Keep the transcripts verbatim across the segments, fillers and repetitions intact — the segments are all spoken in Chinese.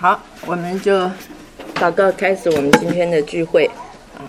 好，我们就祷告开始我们今天的聚会啊。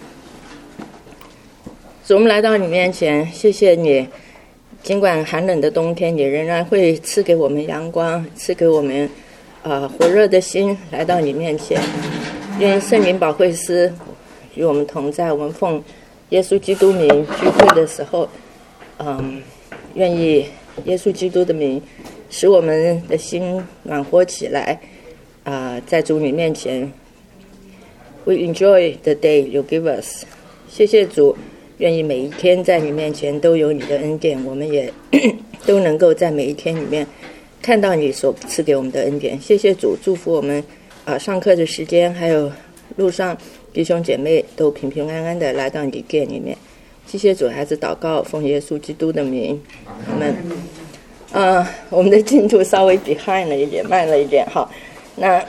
主，我们来到你面前，谢谢你，尽管寒冷的冬天，你仍然会赐给我们阳光，赐给我们呃火热的心来到你面前。愿圣灵保惠师与我们同在，我们奉耶稣基督名聚会的时候，嗯，愿意耶稣基督的名使我们的心暖和起来啊、呃，在主你面前 We enjoy the day you give us。 谢谢主，愿意每一天在你面前都有你的恩典，我们也都能够在每一天里面看到你所赐给我们的恩典。谢谢主，祝福我们啊、呃，上课的时间还有路上弟兄姐妹都平平安安的来到你的殿里面。谢谢主，孩子祷告奉耶稣基督的名，阿们。呃，我们的进度稍微 behind 了一点，慢了一点哈。那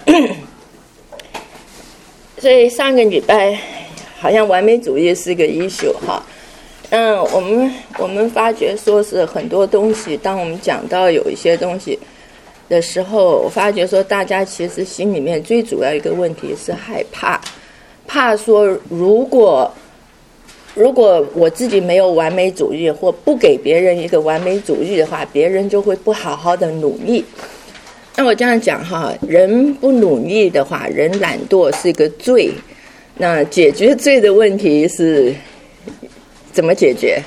所以上个礼拜好像完美主义是个 issue 哈。那我们我们发觉说是很多东西，当我们讲到有一些东西的时候，我发觉说大家其实心里面最主要一个问题是害怕，怕说如果如果我自己没有完美主义，或不给别人一个完美主义的话，别人就会不好好的努力。那我这样讲哈，人不努力的话，人懒惰是个罪。那解决罪的问题是怎么解决？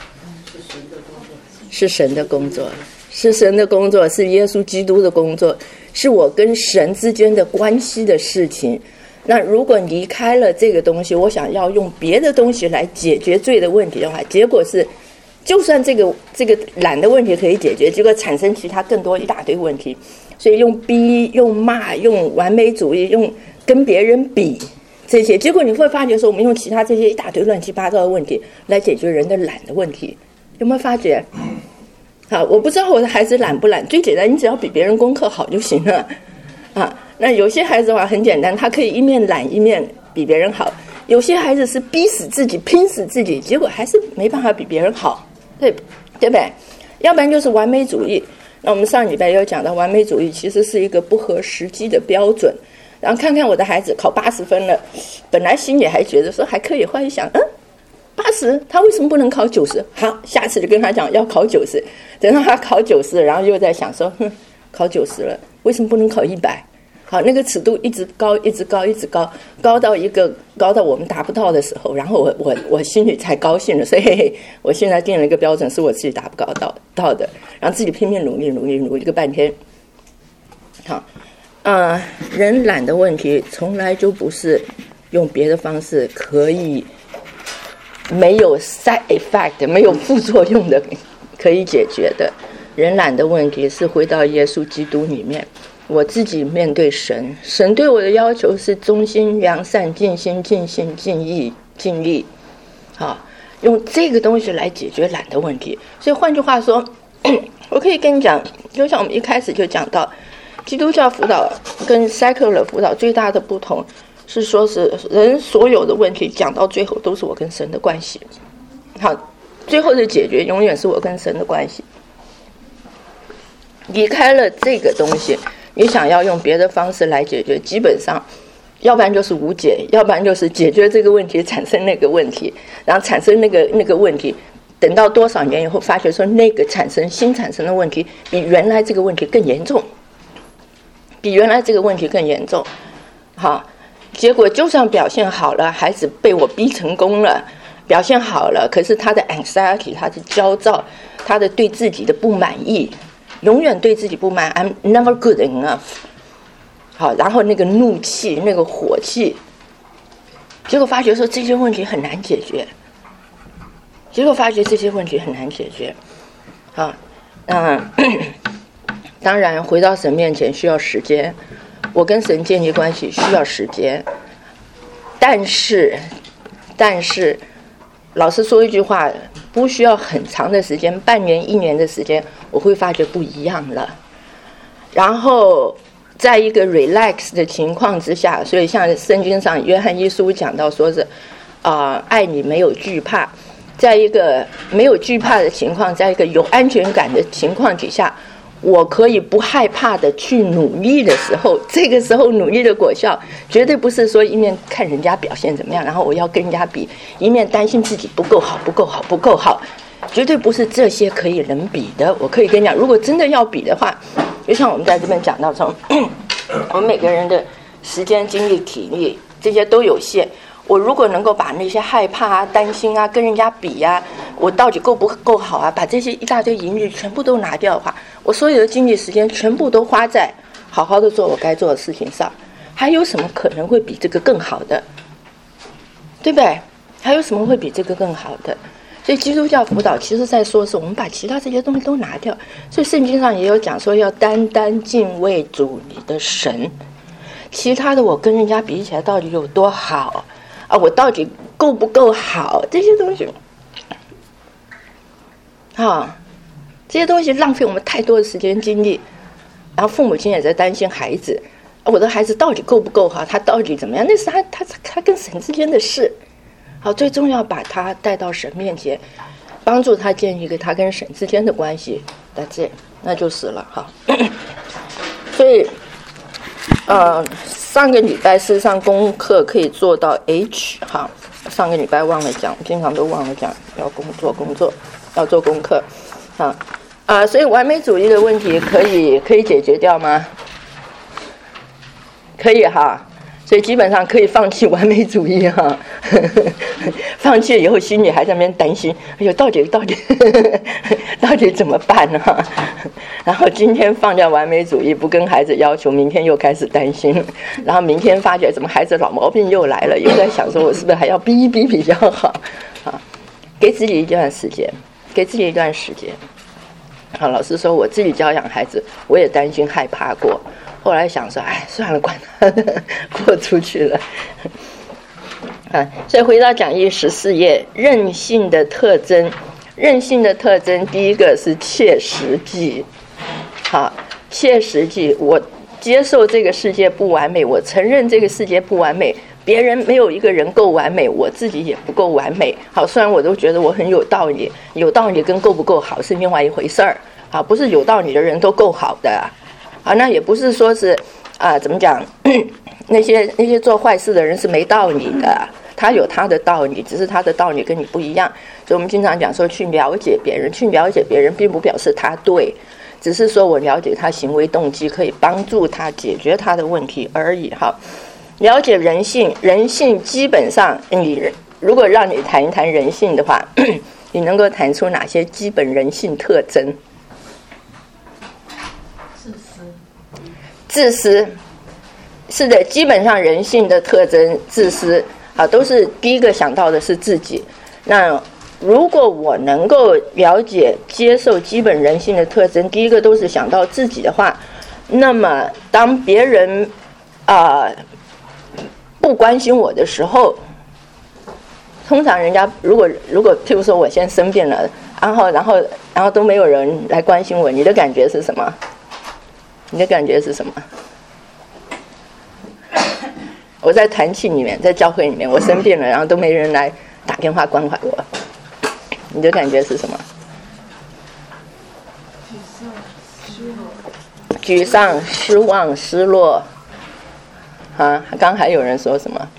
是神的工作，是神的工作，是耶稣基督的工作，是我跟神之间的关系的事情。那如果离开了这个东西，我想要用别的东西来解决罪的问题的话，结果是就算这个这个懒的问题可以解决，结果产生其他更多一大堆问题。所以用逼、用骂、用完美主义、用跟别人比这些，结果你会发觉说我们用其他这些一大堆乱七八糟的问题来解决人的懒的问题。有没有发觉？好，我不知道我的孩子懒不懒，最简单，你只要比别人功课好就行了啊。那有些孩子的话很简单，他可以一面懒一面比别人好。有些孩子是逼死自己拼死自己，结果还是没办法比别人好，对对不对？要不然就是完美主义。那我们上礼拜有讲到完美主义其实是一个不合实际的标准。然后看看我的孩子考八十分了，本来心里还觉得说还可以，后来想嗯八十他为什么不能考九十？好，下次就跟他讲要考九十。等到他考九十，然后又在想说哼考九十了为什么不能考一百？好，那个尺度一直高一直高一直高，高到一个高到我们达不到的时候，然后我我我心里才高兴了。所以嘿嘿我现在定了一个标准是我自己达不到到到的，然后自己拼命努力努力努力个半天。好，呃，人懒的问题从来就不是用别的方式可以没有 side effect 没有副作用的可以解决的。人懒的问题是回到耶稣基督里面，我自己面对神，神对我的要求是忠心良善尽心尽性尽意尽力。好，用这个东西来解决懒的问题。所以换句话说，我可以跟你讲，就像我们一开始就讲到，基督教辅导跟 secular 辅导最大的不同是说是人所有的问题讲到最后都是我跟神的关系。好，最后的解决永远是我跟神的关系。离开了这个东西，你想要用别的方式来解决，基本上要不然就是无解，要不然就是解决这个问题产生那个问题，然后产生那个那个问题，等到多少年以后发觉说那个产生新产生的问题比原来这个问题更严重，比原来这个问题更严重。好，结果就算表现好了，孩子被我逼成功了，表现好了，可是他的 anxiety 他的焦躁，他的对自己的不满意，永远对自己不满 I'm never good enough。 好，然后那个怒气那个火气，结果发觉说这些问题很难解决，结果发觉这些问题很难解决。好，嗯，当然回到神面前需要时间，我跟神建立关系需要时间，但是但是老实说一句话，不需要很长的时间，半年一年的时间，我会发觉不一样了。然后在一个 relax 的情况之下，所以像圣经上约翰一书讲到说是啊、呃，爱你没有惧怕，在一个没有惧怕的情况，在一个有安全感的情况底下， 我可以不害怕的去努力的时候，这个时候努力的果效绝对不是说一面看人家表现怎么样，然后我要跟人家比，一面担心自己不够好不够好不够好，绝对不是这些可以能比的。我可以跟你讲，如果真的要比的话，就像我们在这边讲到说，我们每个人的时间精力体力这些都有限，我如果能够把那些害怕啊担心啊跟人家比啊，我到底够不够好啊，把这些一大堆疑虑全部都拿掉的话，我所有的精力时间全部都花在好好的做我该做的事情上，还有什么可能会比这个更好的？对不对？还有什么会比这个更好的？所以基督教辅导其实在说是我们把其他这些东西都拿掉。所以圣经上也有讲说要单单敬畏主你的神，其他的我跟人家比起来到底有多好啊？我到底够不够好？这些东西啊，这些东西浪费我们太多的时间精力，然后父母亲也在担心孩子，我的孩子到底够不够好，他到底怎么样？那是他他他跟神之间的事。好，最重要把他带到神面前，帮助他建立一个他跟神之间的关系。That's it，那就是了哈。所以，呃，上个礼拜事实上功课可以做到 H 哈，上个礼拜忘了讲，经常都忘了讲，要工作工作，要做功课，啊啊、呃，所以完美主义的问题可以可以解决掉吗？可以哈。所以基本上可以放弃完美主义哈，放弃了以后心里还在那边担心，哎呦，到底到底到底怎么办呢？然后今天放掉完美主义，不跟孩子要求，明天又开始担心，然后明天发觉怎么孩子老毛病又来了，又在想说我是不是还要逼一逼比较好啊？给自己一段时间，给自己一段时间。好，老师说我自己教养孩子，我也担心害怕过。后来想说，哎，算了，管他，过出去了。啊，所以回到讲义十四页，任性的特征，任性的特征，第一个是切实际。好，切实际，我接受这个世界不完美，我承认这个世界不完美，别人没有一个人够完美，我自己也不够完美。好，虽然我都觉得我很有道理，有道理跟够不够好是另外一回事儿。好，不是有道理的人都够好的。啊，那也不是说是啊，怎么讲？那些那些做坏事的人是没道理的，他有他的道理，只是他的道理跟你不一样。所以我们经常讲说，去了解别人，去了解别人，并不表示他对，只是说我了解他行为动机，可以帮助他解决他的问题而已。哈，了解人性，人性基本上，你如果让你谈一谈人性的话，你能够谈出哪些基本人性特征？自私，是的，基本上人性的特征，自私啊，都是第一个想到的是自己。那如果我能够了解、接受基本人性的特征，第一个都是想到自己的话，那么当别人啊、呃、不关心我的时候，通常人家如果如果譬如说我现在生病了，然后然后然后都没有人来关心我，你的感觉是什么？你的感觉是什么？我在团契里面，在教会里面，我生病了，然后都没人来打电话关怀我。你的感觉是什么？沮丧、失望、失落。啊，刚还有人说什么？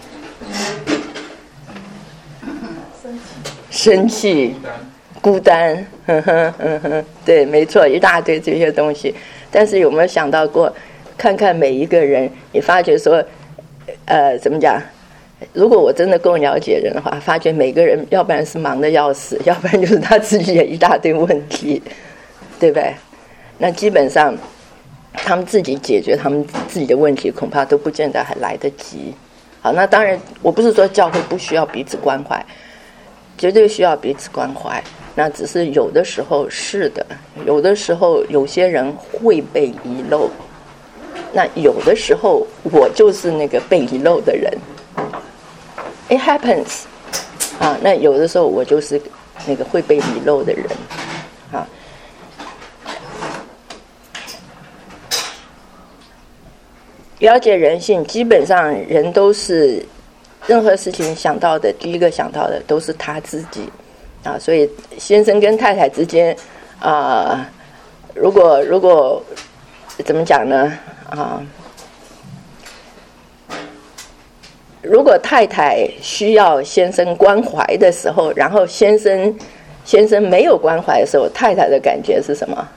生气、孤单，呵呵呵呵，对，没错，一大堆这些东西。但是有没有想到过，看看每一个人，你发觉说，呃，怎么讲？如果我真的够了解人的话，发觉每个人要不然是忙得要死，要不然就是他自己也一大堆问题，对不对？那基本上，他们自己解决他们自己的问题，恐怕都不见得还来得及。好，那当然，我不是说教会不需要彼此关怀，绝对需要彼此关怀。那只是有的时候是的，有的时候有些人会被遗漏，那有的时候我就是那个被遗漏的人。It happens， 啊，那有的时候我就是那个会被遗漏的人，啊。了解人性，基本上人都是任何事情想到的，第一个想到的都是他自己。啊，所以先生跟太太之间，啊、 如果如果怎么讲呢？啊，如果太太需要先生关怀的时候，然后先生先生没有关怀的时候，太太的感觉是什么？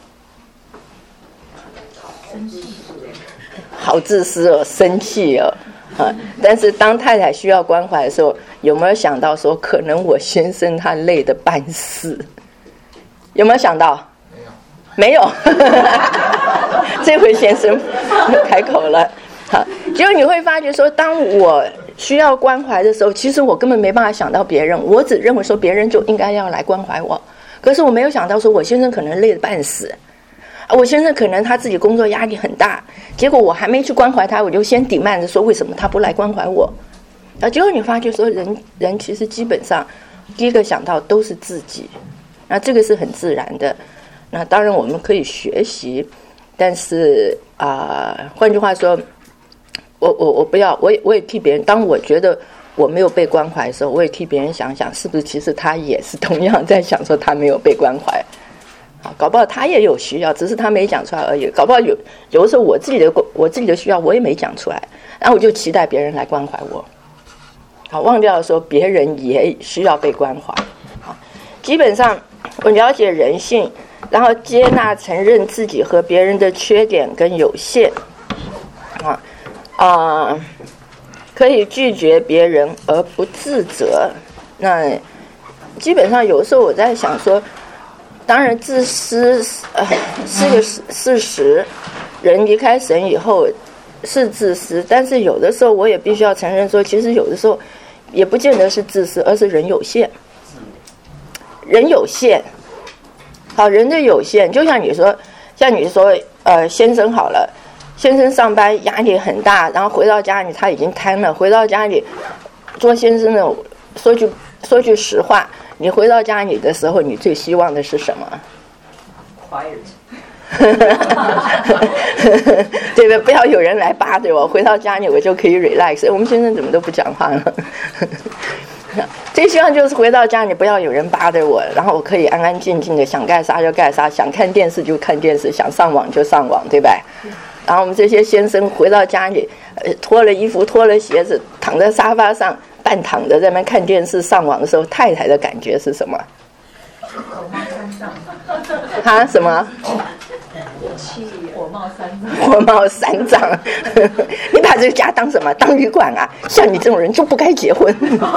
好自私哦，生气哦，啊！但是当太太需要关怀的时候，有没有想到说，可能我先生他累得半死？有没有想到？没有，没有。这回先生开口了，好，结果你会发觉说，当我需要关怀的时候，其实我根本没办法想到别人，我只认为说别人就应该要来关怀我，可是我没有想到说我先生可能累得半死。我先生可能他自己工作压力很大，结果我还没去关怀他，我就先抵慢着说为什么他不来关怀我。然后结果你发觉说人人其实基本上第一个想到都是自己，那这个是很自然的。那当然我们可以学习，但是啊、呃，换句话说，我我我不要，我也我也替别人。当我觉得我没有被关怀的时候，我也替别人想想，是不是其实他也是同样在想说他没有被关怀。搞不好他也有需要，只是他没讲出来而已。搞不好有有的时候我自己的我自己的需要我也没讲出来，然后我就期待别人来关怀我，好，忘掉了说别人也需要被关怀。好，基本上我了解人性，然后接纳承认自己和别人的缺点跟有限，啊啊、呃，可以拒绝别人而不自责。那基本上有时候我在想说。当然自私呃是个事实，人离开神以后是自私，但是有的时候我也必须要承认说，其实有的时候也不见得是自私，而是人有限，人有限，好，人的有限，就像你说，像你说呃先生好了，先生上班压力很大，然后回到家里他已经瘫了，回到家里做先生的，说句说句实话。你回到家里的时候，你最希望的是什么 ？Quiet， 对吧？不要有人来扒着我。回到家里，我就可以 relax。我们先生怎么都不讲话了？最希望就是回到家里，不要有人扒着我，然后我可以安安静静的，想干啥就干啥，想看电视就看电视，想上网就上网，对吧？然后我们这些先生回到家里，呃，脱了衣服，脱了鞋子，躺在沙发上。半躺着在那边看电视上网的时候，太太的感觉是什么？啊？什么？ 火冒三丈。 火冒三丈。你把这个家当什么？当旅馆啊？像你这种人就不该结婚。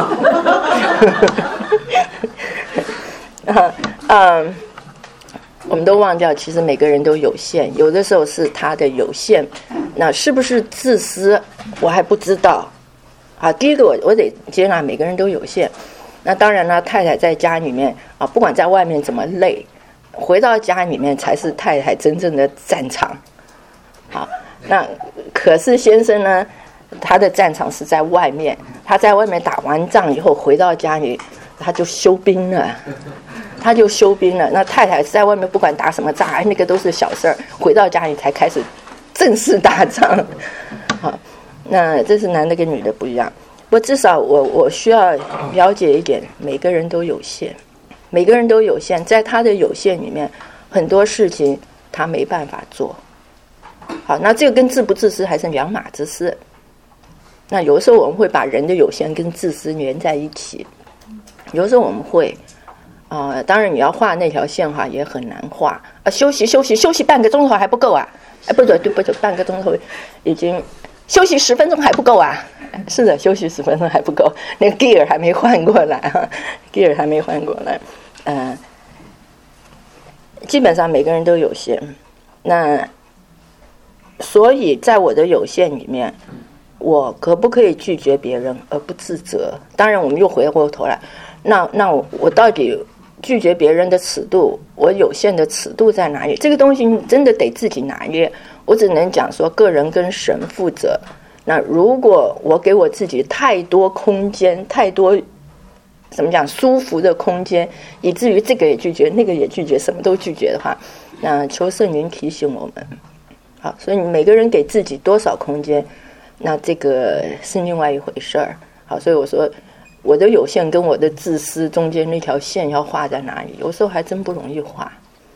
啊，嗯，我们都忘掉，其实每个人都有限，有的时候是他的有限，那是不是自私？我还不知道。好，第一个我我得接纳每个人都有限。那当然了，太太在家里面啊，不管在外面怎么累，回到家里面才是太太真正的战场。好，那可是先生呢，他的战场是在外面，他在外面打完仗以后回到家里，他就休兵了，他就休兵了。那太太在外面不管打什么仗，那个都是小事儿，回到家里才开始正式打仗。好。那这是男的跟女的不一样，不过至少我我需要了解一点，每个人都有限，每个人都有限，在他的有限里面，很多事情他没办法做。好，那这个跟自不自私还是两码子事。那有的时候我们会把人的有限跟自私连在一起，有的时候我们会啊、呃，当然你要画那条线哈也很难画啊，休息休息休息半个钟头还不够啊，哎不对对不对，半个钟头已经。休息十分钟还不够啊！是的，休息十分钟还不够，那个 gear 还没换过来哈 ，gear 还没换过来。嗯、呃，基本上每个人都有限，那所以在我的有限里面，我可不可以拒绝别人而不自责？当然，我们又回过头来，那那我我到底拒绝别人的尺度，我有限的尺度在哪里？这个东西真的得自己拿捏。我只能讲说，个人跟神负责。那如果我给我自己太多空间，太多怎么讲舒服的空间，以至于这个也拒绝，那个也拒绝，什么都拒绝的话，那求圣灵提醒我们。好，所以每个人给自己多少空间，那这个是另外一回事儿。好，所以我说我的有限跟我的自私中间那条线要画在哪里，有时候还真不容易画。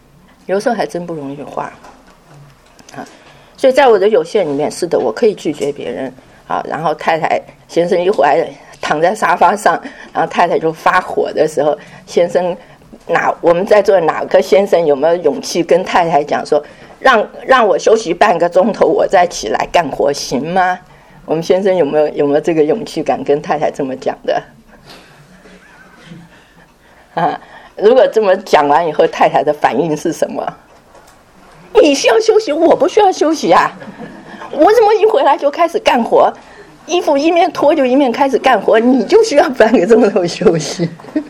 有时候还真不容易画啊。所以在我的有限里面，是的，我可以拒绝别人啊。然后太太先生一回来躺在沙发上，然后太太就发火的时候，先生哪我们在座哪个先生有没有勇气跟太太讲说，让让我休息半个钟头，我再起来干活，行吗？我们先生有没有有没有这个勇气敢跟太太这么讲的？啊，如果这么讲完以后，太太的反应是什么？你需要休息，我不需要休息啊！我怎么一回来就开始干活？衣服一面脱就一面开始干活，你就需要半个钟头休息。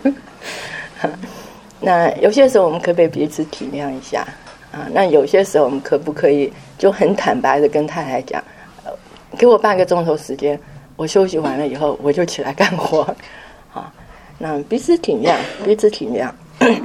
那有些时候我们可不可以彼此体谅一下啊？那有些时候我们可不可以就很坦白的跟太太讲，呃、给我半个钟头时间，我休息完了以后我就起来干活啊？那彼此体谅，彼此体谅。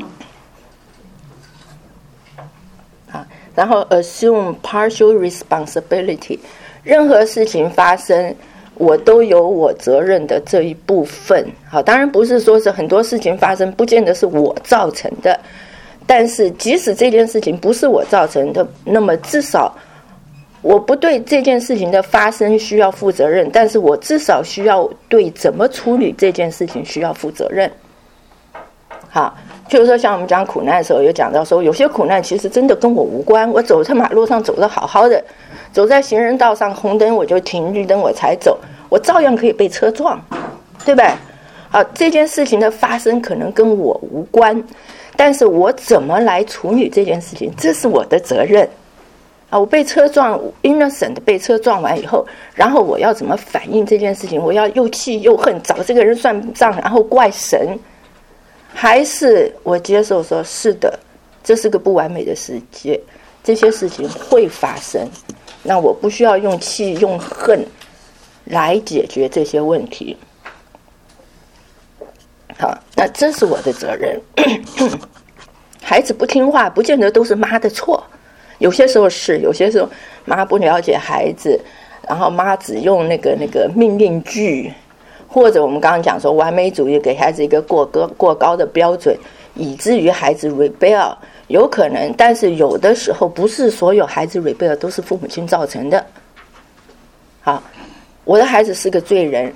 啊，然后 assume partial responsibility， 任何事情发生，我都有我责任的这一部分。好，当然不是说是很多事情发生不见得是我造成的，但是即使这件事情不是我造成的，那么至少我不对这件事情的发生需要负责任，但是我至少需要对怎么处理这件事情需要负责任。好，就是说像我们讲苦难的时候有讲到说，有些苦难其实真的跟我无关，我走在马路上走得好好的，走在行人道上红灯我就停，绿灯我才走，我照样可以被车撞，对吧？好，这件事情的发生可能跟我无关，但是我怎么来处理这件事情，这是我的责任啊！我被车撞 innocent 被车撞完以后，然后我要怎么反应这件事情，我要又气又恨，找这个人算账，然后怪神，还是我接受说是的，这是个不完美的世界，这些事情会发生，那我不需要用气用恨来解决这些问题。好，那这是我的责任。孩子不听话不见得都是妈的错，有些时候是，有些时候妈不了解孩子，然后妈只用那个那个命令句，或者我们刚刚讲说完美主义给孩子一个过高过高的标准，以至于孩子 rebel， 有可能，但是有的时候不是所有孩子 rebel 都是父母亲造成的。好，我的孩子是个罪人，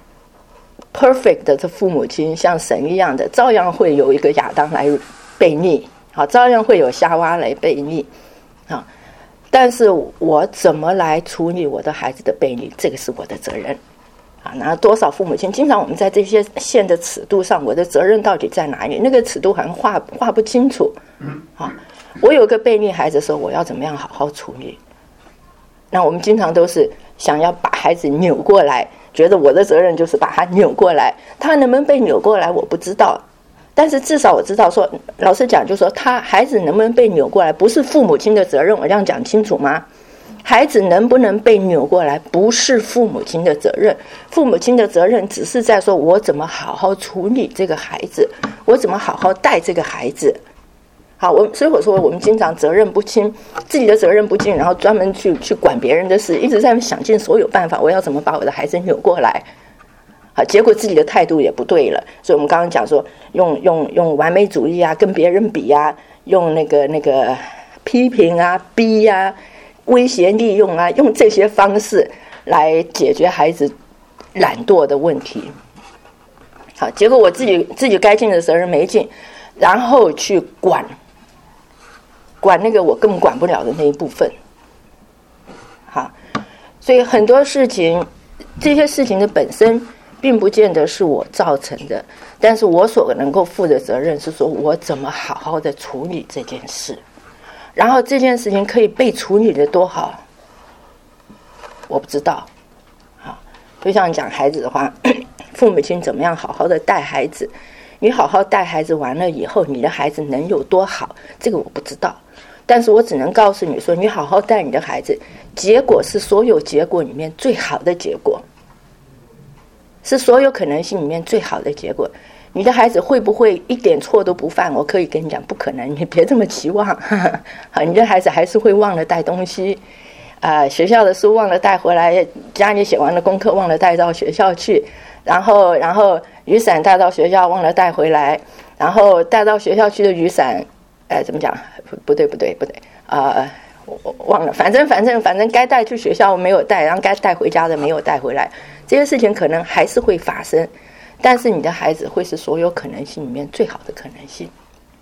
perfect 的父母亲像神一样的，照样会有一个亚当来悖逆，好，照样会有夏娃来悖逆，好，但是我怎么来处理我的孩子的悖逆，这个是我的责任。啊，那多少父母亲经常我们在这些线的尺度上，我的责任到底在哪里？那个尺度好像画画不清楚。啊，我有个悖逆孩子的时候，我要怎么样好好处理？那我们经常都是想要把孩子扭过来，觉得我的责任就是把他扭过来，他能不能被扭过来我不知道，但是至少我知道说，老实讲，就是说他孩子能不能被扭过来，不是父母亲的责任，我这样讲清楚吗？孩子能不能被扭过来不是父母亲的责任，父母亲的责任只是在说我怎么好好处理这个孩子，我怎么好好带这个孩子。好，我所以我说我们经常责任不清，自己的责任不尽，然后专门去去管别人的事，一直在想尽所有办法，我要怎么把我的孩子扭过来。好，结果自己的态度也不对了。所以我们刚刚讲说用用用完美主义啊，跟别人比啊，用那个那个批评啊、逼啊、威胁利用啊，用这些方式来解决孩子懒惰的问题。好，结果我自己自己该尽的责任没尽，然后去管管那个我根本管不了的那一部分。好，所以很多事情，这些事情的本身并不见得是我造成的，但是我所能够负的责任是说我怎么好好的处理这件事，然后这件事情可以被处理的多好，我不知道。好，就像讲孩子的话，父母亲怎么样好好的带孩子，你好好带孩子完了以后，你的孩子能有多好，这个我不知道，但是我只能告诉你说，你好好带你的孩子，结果是所有结果里面最好的结果，是所有可能性里面最好的结果。你的孩子会不会一点错都不犯？我可以跟你讲，不可能，你别这么期望。好，你的孩子还是会忘了带东西，啊、呃，学校的书忘了带回来，家里写完了功课忘了带到学校去，然后然后雨伞带到学校忘了带回来，然后带到学校去的雨伞，呃，怎么讲， 不不对不对不对啊、呃，我我忘了，反正反正反正该带去学校没有带，然后该带回家的没有带回来，这些事情可能还是会发生，但是你的孩子会是所有可能性里面最好的可能性。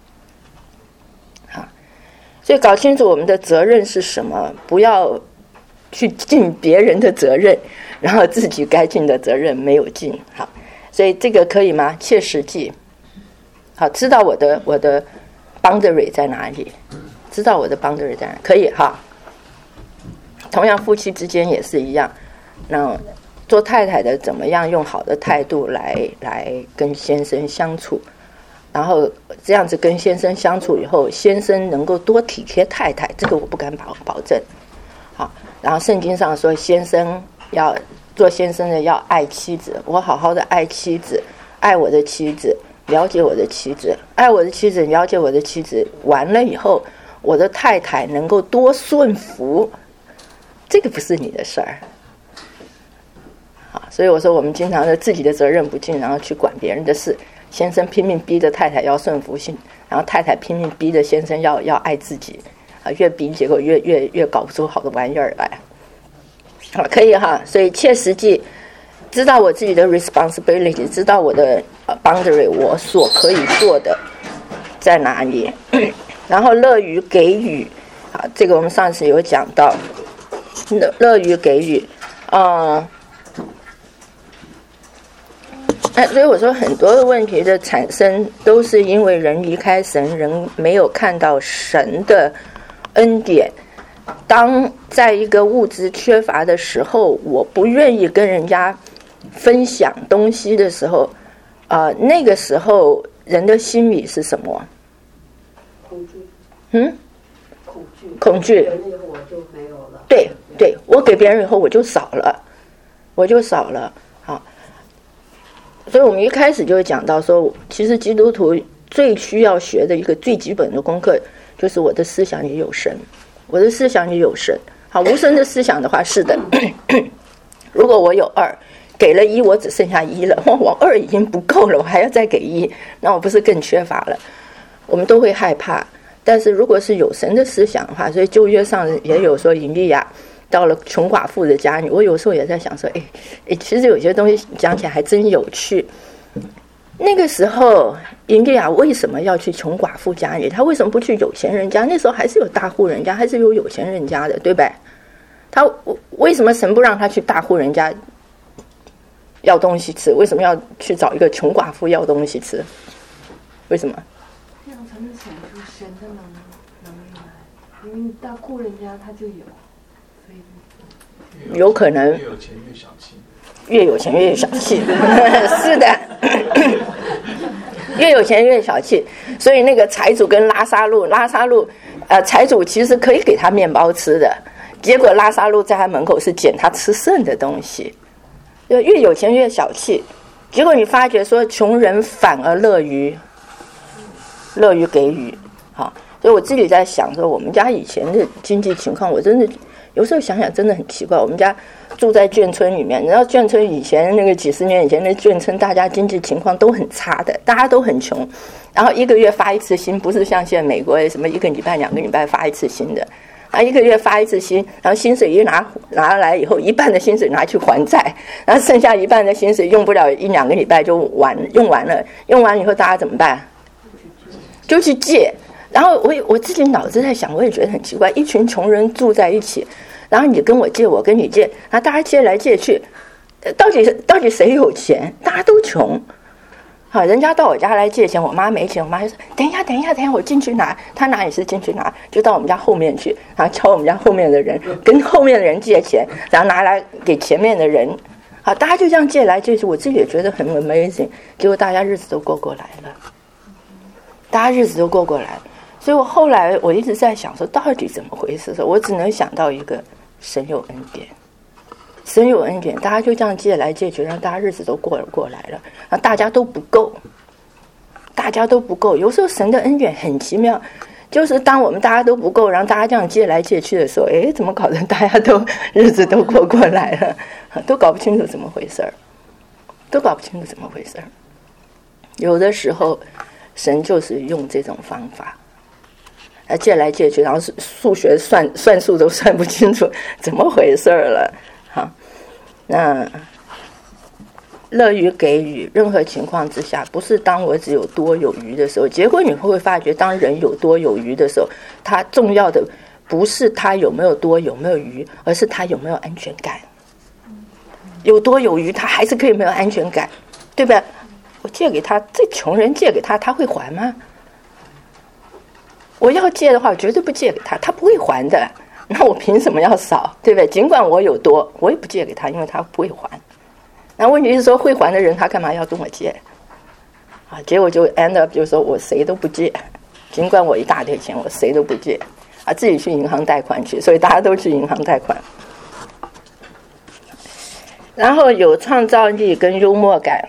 好，所以搞清楚我们的责任是什么，不要去尽别人的责任，然后自己该尽的责任没有尽。好，所以这个可以吗？切实际。好，知道我的我的 boundary 在哪里，知道我的 boundary 在哪里，可以哈。同样夫妻之间也是一样，那做太太的怎么样用好的态度来来跟先生相处，然后这样子跟先生相处以后，先生能够多体贴太太，这个我不敢保保证。好，然后圣经上说先生要做先生的要爱妻子，我好好的爱妻子，爱我的妻子，了解我的妻子，爱我的妻子，了解我的妻子，完了以后我的太太能够多顺服，这个不是你的事儿。好，所以我说我们经常的自己的责任不尽，然后去管别人的事，先生拼命逼着太太要顺服性，然后太太拼命逼着先生要要爱自己，啊，越逼结果越越越搞不出好的玩意儿来。好，可以哈，所以切实际知道我自己的 responsibility， 知道我的 boundary， 我所可以做的在哪里，然后乐于给予。好，这个我们上次有讲到，乐乐于给予，嗯，哎，所以我说很多的问题的产生都是因为人离开神，人没有看到神的恩典。当在一个物质缺乏的时候，我不愿意跟人家分享东西的时候，啊、呃，那个时候人的心理是什么？ 恐惧。 嗯？ 恐惧。 恐惧。 给人以后我就没有了。 对对，我给别人以后我就少了，我就少了。好，所以我们一开始就讲到说，其实基督徒最需要学的一个最基本的功课，就是我的思想里有神。我的思想里有神。好，无神的思想的话，是的。如果我有二，给了一，我只剩下一了，我二已经不够了，我还要再给一，那我不是更缺乏了？我们都会害怕。但是如果是有神的思想的话，所以旧约上也有说，以利亚到了穷寡妇的家里，我有时候也在想说，哎哎，其实有些东西讲起来还真有趣。那个时候以利亚为什么要去穷寡妇家里？他为什么不去有钱人家？那时候还是有大户人家，还是有有钱人家的，对吧？他为什么神不让他去大户人家要东西吃？为什么要去找一个穷寡妇要东西吃？为什么？ 这样才能显出神的能能力来，因为你大户人家他就有，所以有可能越有钱越小气。 越有钱越小气，是的，越有钱越小气。所以那个财主跟拉撒路，拉撒路，呃，财主其实可以给他面包吃的，结果拉撒路在他门口是捡他吃剩的东西。越有钱越小气，结果你发觉说，穷人反而乐于乐于给予。好，所以我自己在想说，我们家以前的经济情况，我真的有时候想想真的很奇怪。我们家住在眷村里面，你知道眷村以前那个几十年以前的眷村，大家经济情况都很差的，大家都很穷，然后一个月发一次薪，不是像现在美国什么一个礼拜两个礼拜发一次薪的，啊，一个月发一次薪，然后薪水一拿拿来以后，一半的薪水拿去还债，然后剩下一半的薪水用不了一两个礼拜就完用完了，用完以后大家怎么办？就去借。然后我我自己脑子在想，我也觉得很奇怪，一群穷人住在一起，然后你跟我借，我跟你借，然后大家借来借去，到底到底谁有钱？大家都穷。好，人家到我家来借钱，我妈没钱，我妈就说等一下等一下等一下，我进去拿。她拿也是进去拿，就到我们家后面去，然后敲我们家后面的人，跟后面的人借钱，然后拿来给前面的人。好，大家就这样借来借去，我自己也觉得很 amazing。结果大家日子都过过来了，大家日子都过过来了。所以我后来我一直在想说，到底怎么回事？我只能想到一个，神有恩典，神有恩典，大家就这样借来借去，让大家日子都过了过来了，然后大家都不够，大家都不够。有时候神的恩典很奇妙，就是当我们大家都不够，然后大家这样借来借去的时候，哎，怎么搞得大家都日子都过过来了，都搞不清楚怎么回事儿，都搞不清楚怎么回事儿。有的时候，神就是用这种方法。 啊，借来借去，然后数学算算数都算不清楚，怎么回事了？好，那乐于给予，任何情况之下，不是当我只有多有余的时候。结果你会发觉，当人有多有余的时候，他重要的不是他有没有多有没有余，而是他有没有安全感。有多有余，他还是可以没有安全感，对吧？我借给他，这穷人借给他，他会还吗？我要借的话，我绝对不借给他，他不会还的。那我凭什么要少，对不对？尽管我有多，我也不借给他，因为他不会还。那问题是说，会还的人他干嘛要跟我借？啊，结果就 end up 就是说我谁都不借，尽管我一大堆钱，我谁都不借，啊，自己去银行贷款去，所以大家都去银行贷款。然后有创造力跟幽默感。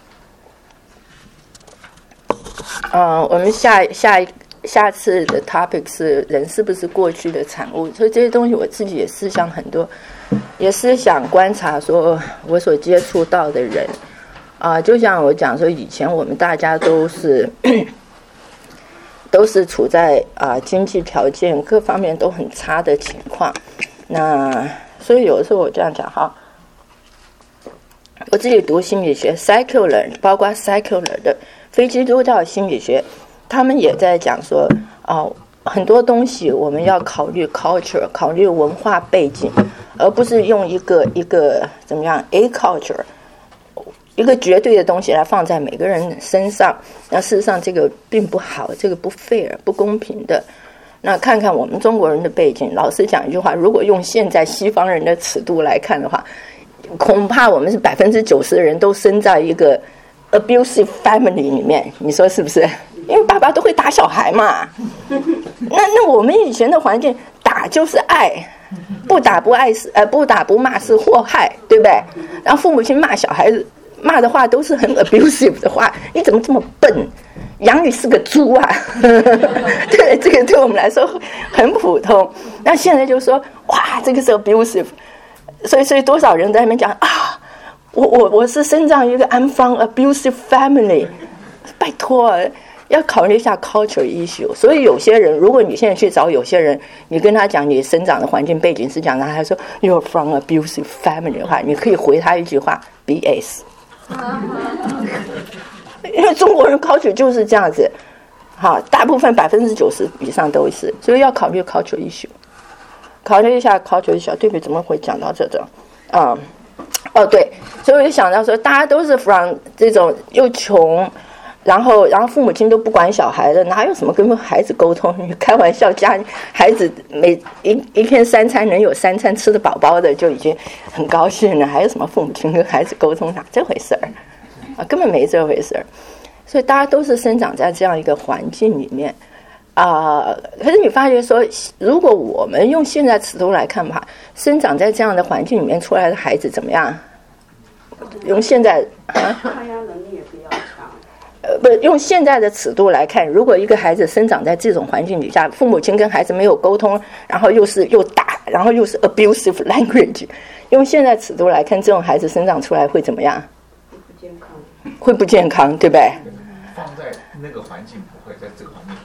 嗯、呃，我们下下一下次的 topic 是人是不是过去的产物，所以这些东西我自己也思想很多，也是想观察说我所接触到的人啊、呃，就像我讲说，以前我们大家都是都是处在啊、呃、经济条件各方面都很差的情况，那所以有的时候我这样讲哈。我自己读心理学 secular 包括 secular 的非基督教心理学，他们也在讲说哦，很多东西我们要考虑 culture， 考虑文化背景，而不是用一个一个怎么样 a culture 一个绝对的东西来放在每个人身上。那事实上这个并不好，这个不 fair 不公平的。那看看我们中国人的背景，老实讲一句话，如果用现在西方人的尺度来看的话，恐怕我们是百分之九十的人都生在一个 abusive family 里面，你说是不是？因为爸爸都会打小孩嘛。那那我们以前的环境，打就是爱，不打不爱是呃不打不骂是祸害，对不对？然后父母亲骂小孩子，骂的话都是很 abusive 的话，你怎么这么笨？养你是个猪啊！对，这个对我们来说很普通。那现在就说，哇，这个是 abusive。所以，所以多少人在那边讲啊，我我我是生长于一个 I'm from abusive family， 拜托，要考虑一下 culture issue。所以有些人，如果你现在去找有些人，你跟他讲你生长的环境背景是讲，他说 You're from abusive family 的话，你可以回他一句话 B S， 因为中国人 culture 就是这样子，好，大部分百分之九十以上都是，所以要考虑 culture issue。考虑一下 culture issue， 对不对？怎么会讲到这种？啊、嗯，哦对，所以我就想到说，大家都是 from 这种又穷，然后然后父母亲都不管小孩的，哪有什么跟孩子沟通？你开玩笑，家孩子每一一天三餐能有三餐吃得饱饱的，就已经很高兴了，还有什么父母亲跟孩子沟通哪这回事儿？啊，根本没这回事儿。所以大家都是生长在这样一个环境里面。啊、呃，可是你发觉说，如果我们用现在尺度来看吧，生长在这样的环境里面出来的孩子怎么样？用现在啊， 抗压能力也比较强。 呃，不，用现在的尺度来看，如果一个孩子生长在这种环境底下，父母亲跟孩子没有沟通，然后又是又打，然后又是 abusive language， 用现在尺度来看，这种孩子生长出来会怎么样？ 不健康。 会不健康，对不对？ 放在那个环境不会，在这个环境。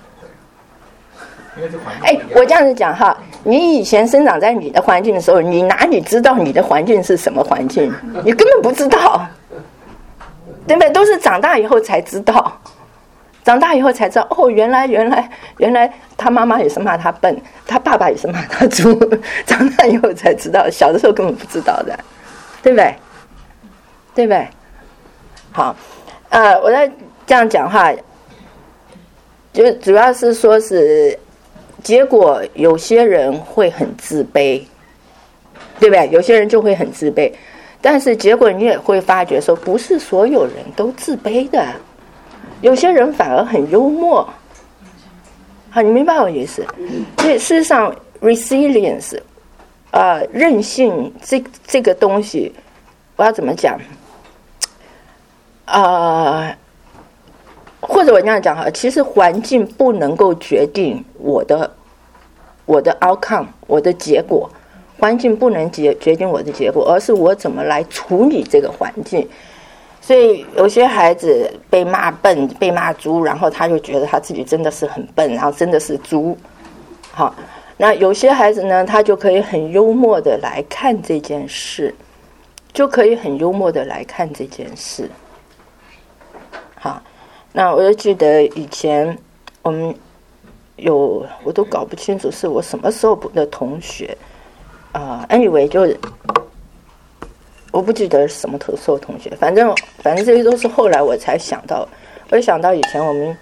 哎，我这样子讲哈，你以前生长在你的环境的时候，你哪里知道你的环境是什么环境？你根本不知道，对不对？都是长大以后才知道，长大以后才知道，哦，原来原来原来他妈妈也是骂他笨，他爸爸也是骂他猪，长大以后才知道，小的时候根本不知道的，对不对？对不对？好，呃，我在这样讲话，就主要是说是。结果有些人会很自卑，对不对？有些人就会很自卑，但是结果你也会发觉说，不是所有人都自卑的，有些人反而很幽默。好，你明白我意思？所以事实上 ，resilience， 呃，韧性这这个东西，我要怎么讲？啊、呃。或者我这样讲哈，其实环境不能够决定我的我的 outcome， 我的结果，环境不能决决定我的结果，而是我怎么来处理这个环境。所以有些孩子被骂笨，被骂猪，然后他就觉得他自己真的是很笨，然后真的是猪， 好，那有些孩子呢，他就可以很幽默的来看这件事，就可以很幽默的来看这件事。好，那我就记得以前我们有，我都搞不清楚是我什么时候的同学啊、呃、，anyway 就我不记得是什么特殊同学，反正反正这些都是后来我才想到，我就想到以前我们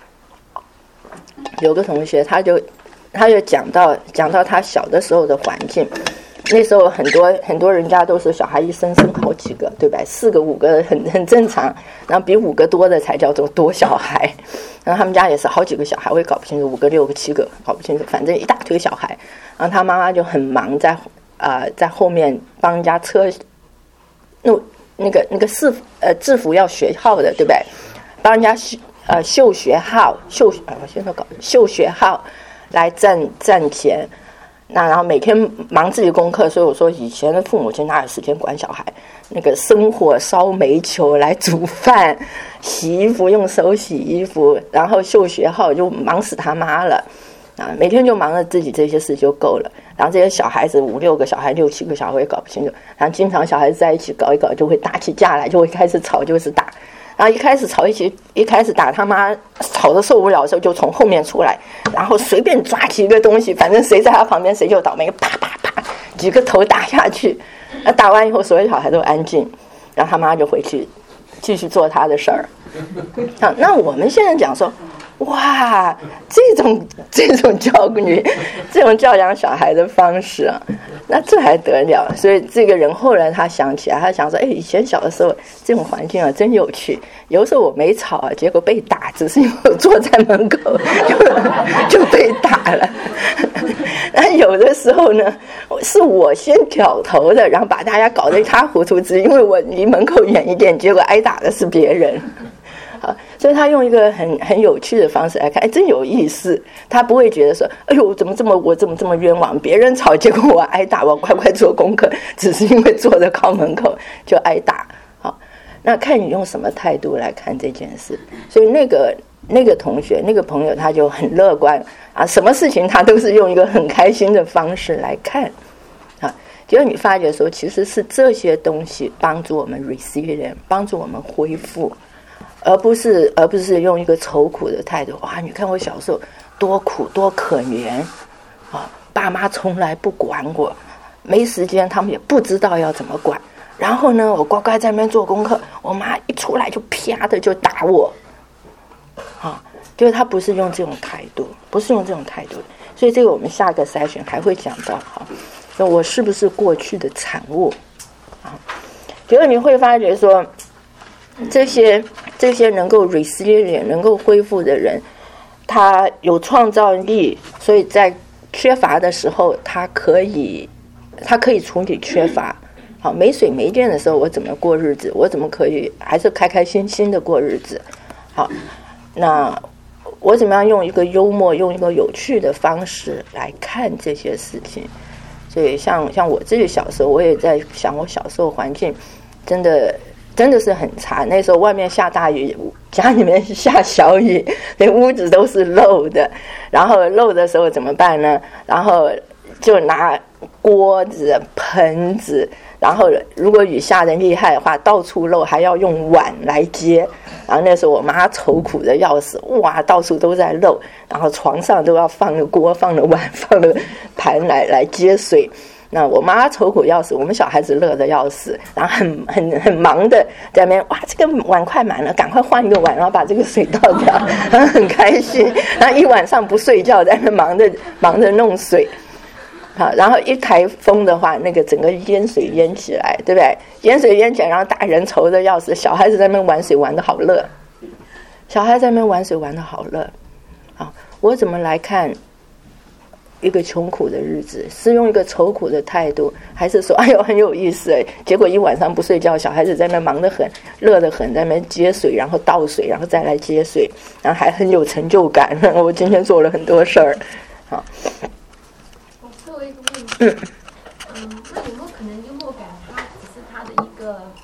有个同学，他就他就讲到讲到他小的时候的环境。那时候很多很多人家都是小孩一生生好几个，对吧？四个五个很很正常，然后比五个多的才叫做多小孩。然后他们家也是好几个小孩，我也搞不清楚，五个六个七个搞不清楚，反正一大堆小孩。然后他妈妈就很忙在，在呃在后面帮人家车，那那个那个制服呃制服要学号的，对不对？帮人家呃绣学号，绣啊我现在搞绣学号来赚赚钱。那然后每天忙自己功课，所以我说以前的父母亲哪有时间管小孩？那个生火烧煤球来煮饭、洗衣服，用手洗衣服，然后绣学号就忙死他妈了啊！每天就忙着自己这些事就够了。然后这些小孩子五六个小孩、六七个小孩我也搞不清楚，然后经常小孩子在一起搞一搞就会打起架来，就会开始吵，就是打。然后一开始吵一起，一开始打他妈吵得受不了的时候，就从后面出来，然后随便抓起一个东西，反正谁在他旁边谁就倒霉，啪啪啪几个头打下去。那打完以后，所有小孩都安静，然后他妈就回去继续做他的事儿。啊，那我们现在讲说，哇，这种这种教育，这种教养小孩的方式啊，那这还得了？所以这个人后来他想起来，他想说，哎，以前小的时候这种环境啊，真有趣。有时候我没吵啊，结果被打，只是因为我坐在门口就就被打了。那有的时候呢，是我先挑头的，然后把大家搞得一塌糊涂，只因为我离门口远一点，结果挨打的是别人。好，所以他用一个很很有趣的方式来看，哎，真有意思。他不会觉得说，哎呦，怎么这么我怎么这么冤枉？别人吵，结果我挨打，我乖乖做功课，只是因为坐着靠门口就挨打。好，那看你用什么态度来看这件事。所以那个那个同学那个朋友他就很乐观啊，什么事情他都是用一个很开心的方式来看啊。结果你发觉说，其实是这些东西帮助我们 resilient， 帮助我们恢复。而不是而不是用一个愁苦的态度，哇！你看我小时候多苦多可怜啊，爸妈从来不管我，没时间，他们也不知道要怎么管。然后呢，我乖乖在那边做功课，我妈一出来就啪的就打我，啊，就是他不是用这种态度，不是用这种态度。所以这个我们下个筛选还会讲到哈，那我是不是过去的产物啊？结果你会发觉说，这些这些能够 resilient 能够恢复的人，他有创造力，所以在缺乏的时候，他可以他可以处理缺乏。好，没水没电的时候，我怎么过日子？我怎么可以还是开开心心的过日子？好，那我怎么样用一个幽默、用一个有趣的方式来看这些事情？所以像像我自己小时候，我也在想，我小时候环境真的真的是很差。那时候外面下大雨，家里面下小雨，连屋子都是漏的。然后漏的时候怎么办呢？然后就拿锅子、盆子，然后如果雨下得厉害的话，到处漏，还要用碗来接。然后那时候我妈愁苦的要死，哇，到处都在漏，然后床上都要放了锅、放了碗、放了盘来来接水。那我妈愁苦要死，我们小孩子乐得要死，然后很很很忙的在那边，哇，这个碗快满了，赶快换一个碗，然后把这个水倒掉，然后很开心，然后一晚上不睡觉，在那忙着忙着弄水。好，然后一台风的话，那个整个淹水淹起来，对不对？淹水淹起来，然后大人愁得要死，小孩子在那边玩水玩得好乐，小孩在那边玩水玩得好乐。好，我怎么来看一个穷苦的日子？是用一个愁苦的态度，还是说哎呦很有意思哎？结果一晚上不睡觉，小孩子在那边忙得很，乐得很，在那边接水，然后倒水，然后再来接水，然后还很有成就感。我今天做了很多事儿。好。 作为一个问题，嗯，那有没有可能幽默感它只是它的一个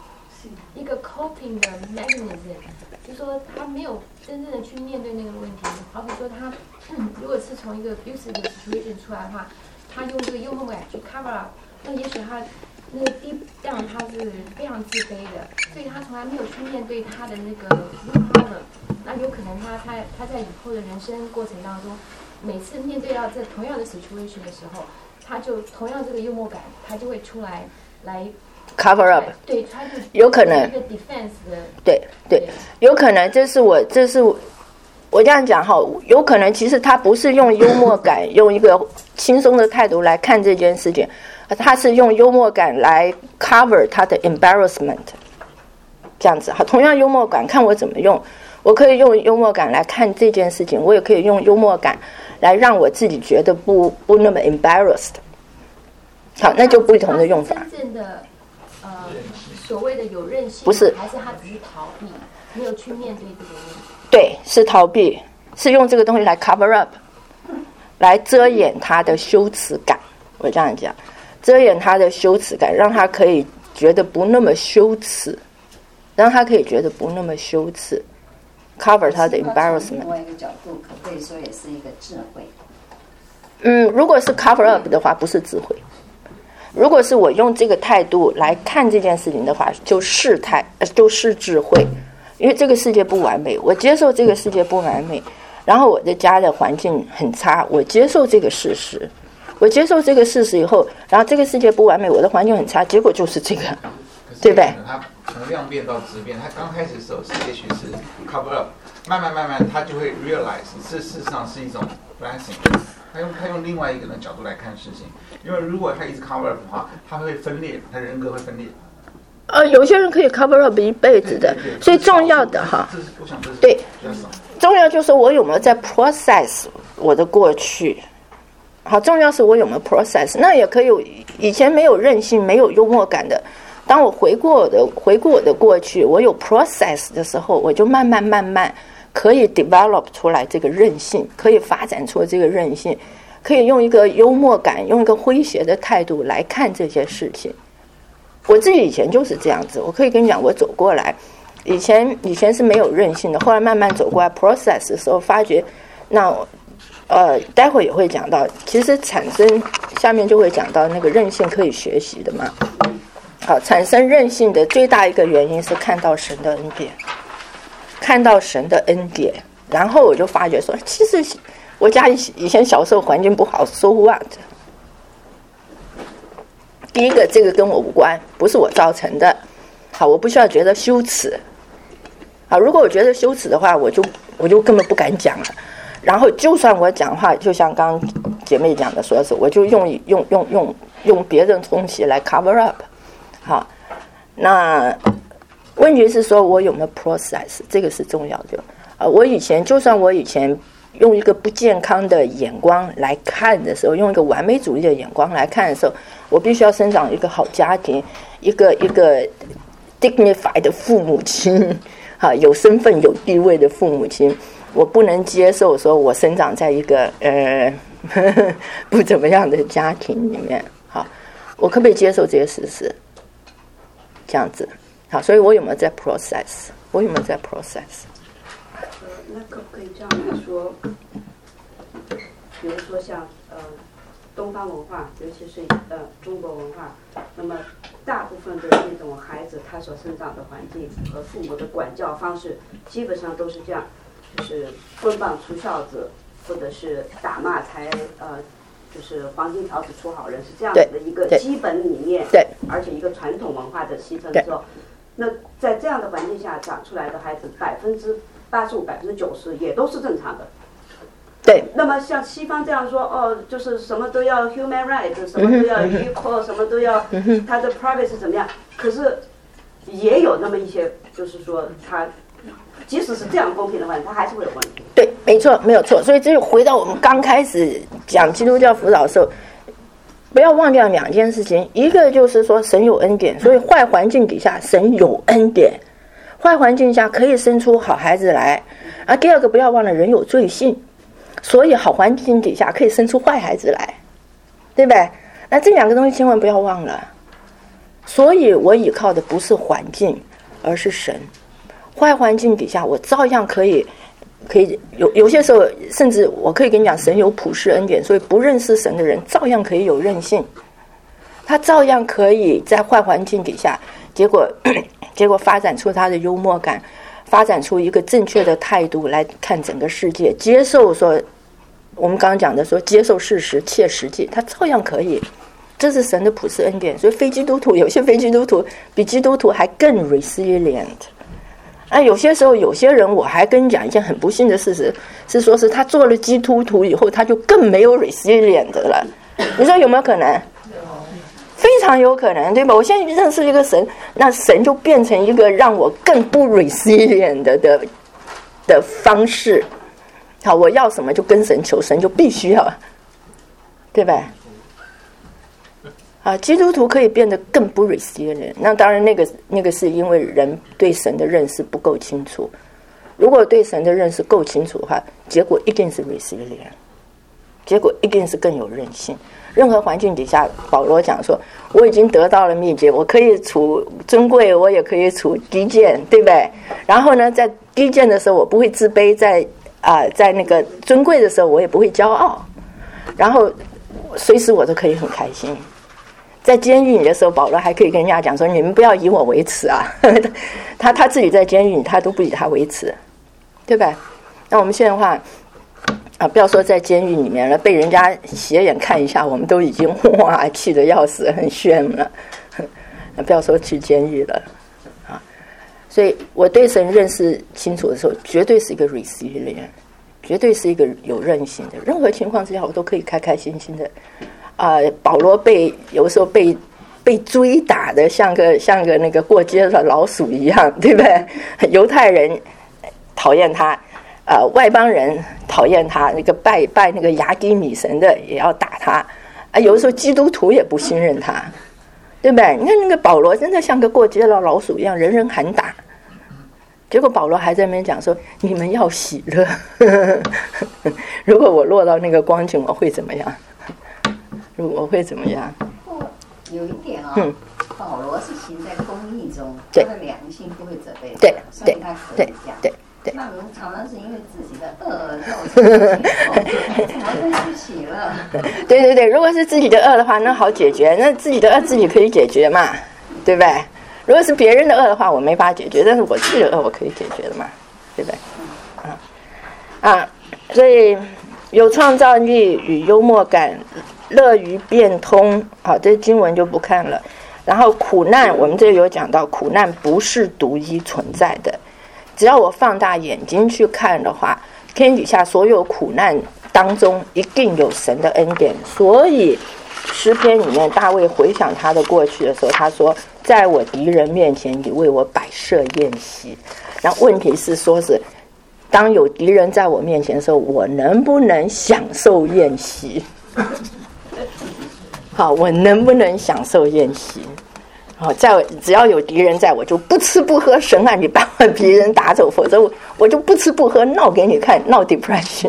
一个 coping 的 mechanism， 就是说他没有真正的去面对那个问题。好比说他、嗯、如果是从一个 abusive 的 situation 出来的话，他用这个幽默感去 cover up， 那也许他那个 deep down 他是非常自卑的，所以他从来没有去面对他的那个 root problem。那有可能他他他在以后的人生过程当中，每次面对到这同样的 situation 的时候，他就同样这个幽默感，他就会出来来 cover up， 对，他就有可能一个 defense 的， 对对，有可能这是我这是我我这样讲哈，有可能其实他不是用幽默感，用一个轻松的态度来看这件事情，他是用幽默感来 cover 他的 embarrassment， 这样子哈，同样幽默感看我怎么用。我可以用幽默感来看这件事情，我也可以用幽默感来让我自己觉得不不那么 embarrassed。好，那就不同的用法。 真正的呃所谓的有韧性， 不是， 还是他只是逃避，没有去面对这个问题。 对，是逃避，是用这个东西来 cover up， 来遮掩他的羞耻感。我这样讲，遮掩他的羞耻感，让他可以觉得不那么羞耻，让他可以觉得不那么羞耻。cover 他的 embarrassment。 另外一个角度，可不可以说也是一个智慧？ 嗯，如果是 cover up 的话，不是智慧。如果是我用这个态度来看这件事情的话，就是态，呃，就是智慧。因为这个世界不完美，我接受这个世界不完美，然后我的家的环境很差，我接受这个事实。我接受这个事实以后，然后这个世界不完美，我的环境很差，结果就是这个，对不对？ 它从量变到质变，它刚开始的时候是也许是 cover up， 慢慢慢慢它就会 realize 这事实上是一种 blessing。他用他用另外一个的角度来看事情，因为如果他一直 cover up 的话，他会分裂，他人格会分裂。 呃，有些人可以 cover up 一辈子的，所以重要的哈，对，重要就是我有没有在 process 我的过去。好，重要是我有没有 process， 那也可以有以前没有韧性、没有幽默感的。当我回顾我的回顾我的过去，我有 process 的时候，我就慢慢慢慢可以 develop 出来这个韧性，可以发展出这个韧性，可以用一个幽默感，用一个诙谐的态度来看这些事情。我自己以前就是这样子，我可以跟你讲，我走过来，以前以前是没有韧性的，后来慢慢走过来 process 的时候，发觉那。呃，待会也会讲到，其实产生下面就会讲到那个韧性可以学习的嘛。好，产生韧性的最大一个原因是看到神的恩典，看到神的恩典，然后我就发觉说，其实我家以前小时候环境不好 ，so what？ 第一个，这个跟我无关，不是我造成的。好，我不需要觉得羞耻。好，如果我觉得羞耻的话，我就我就根本不敢讲了。然后，就算我讲话，就像刚刚姐妹讲的，说是我就用用用用用别的东西来 cover up。好，那问题是说我有没有 process， 这个是重要的。呃，我以前就算我以前用一个不健康的眼光来看的时候，用一个完美主义的眼光来看的时候，我必须要生长一个好家庭，一个一个 dignified 的父母亲，哈，有身份有地位的父母亲。我不能接受说我生长在一个呃呵呵不怎么样的家庭里面，好，我可不可以接受这些事实？这样子，好，所以我有没有在 process？ 我有没有在 process？ 呃，那可不可以这样来说？比如说像呃东方文化，尤其是呃中国文化，那么大部分的那种孩子他所生长的环境和父母的管教方式，基本上都是这样。就是棍棒出孝子，或者是打骂才呃，就是黄金条子出好人，是这样子的一个基本理念。 对， 而且一个传统文化的形成之后，那在这样的环境下长出来的孩子，百分之八十五、百分之九十也都是正常的。 对。 那么像西方这样说，哦，就是什么都要 human rights， 什么都要 equal，、嗯、什么都要他的 privacy 怎么样？可是也有那么一些，就是说他。即使是这样公平的话，它还是会有问题。 对，没错，没有错。所以这就回到我们刚开始讲基督教辅导的时候，不要忘掉两件事情。一个就是说神有恩典，所以坏环境底下神有恩典，坏环境下可以生出好孩子来。而第二个不要忘了人有罪性，所以好环境底下可以生出坏孩子来，对不对？那这两个东西千万不要忘了。所以我依靠的不是环境， 而是神。坏环境底下，我照样可以，可以有有些时候，甚至我可以跟你讲，神有普世恩典，所以不认识神的人照样可以有韧性，他照样可以在坏环境底下，结果结果发展出他的幽默感，发展出一个正确的态度来看整个世界，接受说我们刚刚讲的说接受事实、切实际，他照样可以。这是神的普世恩典，所以非基督徒有些非基督徒比基督徒还更 resilient。啊，有些时候有些人，我还跟你讲一件很不幸的事实，是说是他做了基督徒以后，他就更没有 resilient 了。你说有没有可能？非常有可能，对吧？我现在认识一个神，那神就变成一个让我更不 resilient 的的的方式。好，我要什么就跟神求，神就必须要，对吧？啊，基督徒可以变得更不 resilient。那当然，那个那个是因为人对神的认识不够清楚。如果对神的认识够清楚的话，结果一定是 resilient， 结果一定是更有韧性。任何环境底下，保罗讲说，我已经得到了秘诀，我可以处尊贵，我也可以处低贱，对不对？然后呢，在低贱的时候，我不会自卑；在啊、呃，在那个尊贵的时候，我也不会骄傲。然后随时我都可以很开心。在监狱里的时候，保罗还可以跟人家讲说：“你们不要以我为耻啊！”他他自己在监狱里，他都不以他为耻，对吧？那我们现在的话啊，不要说在监狱里面了，被人家斜眼看一下，我们都已经哇气得要死，很炫了。那不要说去监狱了啊！所以我对神认识清楚的时候，绝对是一个 resilient， 绝对是一个有韧性的。任何情况之下，我都可以开开心心的。啊、呃，保罗被有时候被被追打的像个像个那个过街的老鼠一样，对不对？犹太人讨厌他，呃，外邦人讨厌他，那个拜拜那个雅基米神的也要打他，啊、呃，有的时候基督徒也不信任他，对不对？你看那个保罗真的像个过街的老鼠一样，人人喊打。结果保罗还在那边讲说：“你们要喜乐。如果我落到那个光景，我会怎么样？”我会怎么样？ 有一点哦， 嗯， 保罗是行在公义中，他对的良心不会责备他， 对所以他可以这样。 对对。 那我们常常是因为自己的恶造成的情况，怎么会去喜乐？ 对对对，如果是自己的恶的话，那好解决，那自己的恶自己可以解决嘛，对不对？如果是别人的恶的话，我没法解决，但是我自己的恶我可以解决的嘛，对不对？啊啊，所以有创造力与幽默感。乐于变通，好，这经文就不看了。然后苦难，我们这里有讲到，苦难不是独一存在的。只要我放大眼睛去看的话，天底下所有苦难当中，一定有神的恩典。所以诗篇里面，大卫回想他的过去的时候，他说：“在我敌人面前，你为我摆设宴席。”然后问题是说是，当有敌人在我面前的时候，我能不能享受宴席？好，我能不能享受宴席？好，在只要有敌人在，我就不吃不喝。神啊，你把我敌人打走，否则我我就不吃不喝，闹给你看，闹 depression。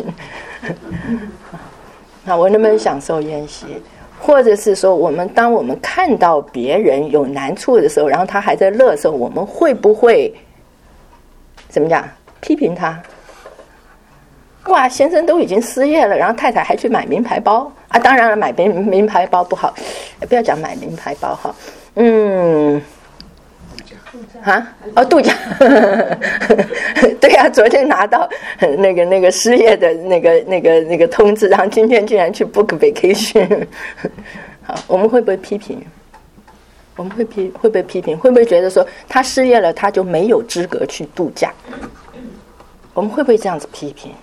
那我能不能享受宴席？或者是说，我们当我们看到别人有难处的时候，然后他还在乐的时候，我们会不会怎么讲批评他？哇，先生都已经失业了，然后太太还去买名牌包啊！当然了，买名名牌包不好，不要讲买名牌包哈。嗯，啊，哦，度假，对呀、啊，昨天拿到那个那个失业的那个那个那个通知，然后今天竟然去 book vacation。好，我们会不会批评？我们会批会不会批评？会不会觉得说他失业了，他就没有资格去度假？我们会不会这样子批评？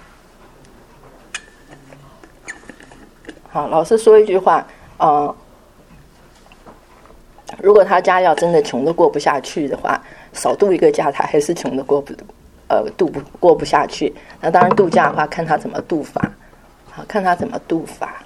好，老师说一句话，呃，如果他家要真的穷的过不下去的话，少度一个假，他还是穷的过不，呃，度不过不下去。那当然度假的话，看他怎么度法，好，看他怎么度法。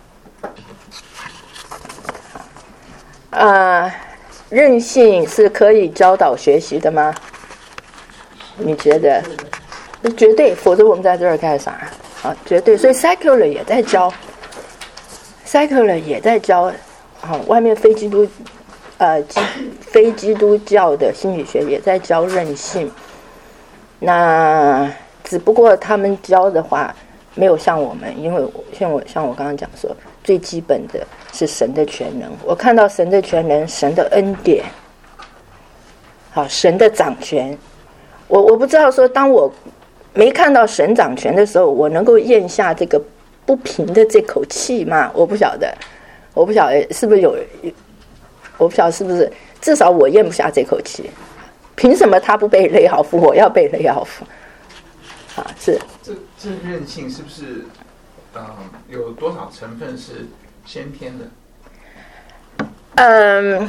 呃，韧性是可以教导学习的吗？你觉得？绝对，否则我们在这儿干啥？啊，绝对。所以 secular 也在教。Secular 也在教，啊，外面非基督呃非基督教的心理学也在教韧性，那只不过他们教的话没有像我们，因为像我像我刚刚讲说，最基本的是神的全能。我看到神的全能，神的恩典，好，神的掌权。我我不知道说，当我没看到神掌权的时候，我能够咽下这个不平的这口气吗？我不晓得，我不晓得是不是有，我不晓得是不是，至少我咽不下这口气。凭什么他不被雷好夫，我要被雷好夫？啊，是这这韧性是不是，嗯、呃，有多少成分是先天的？ 嗯，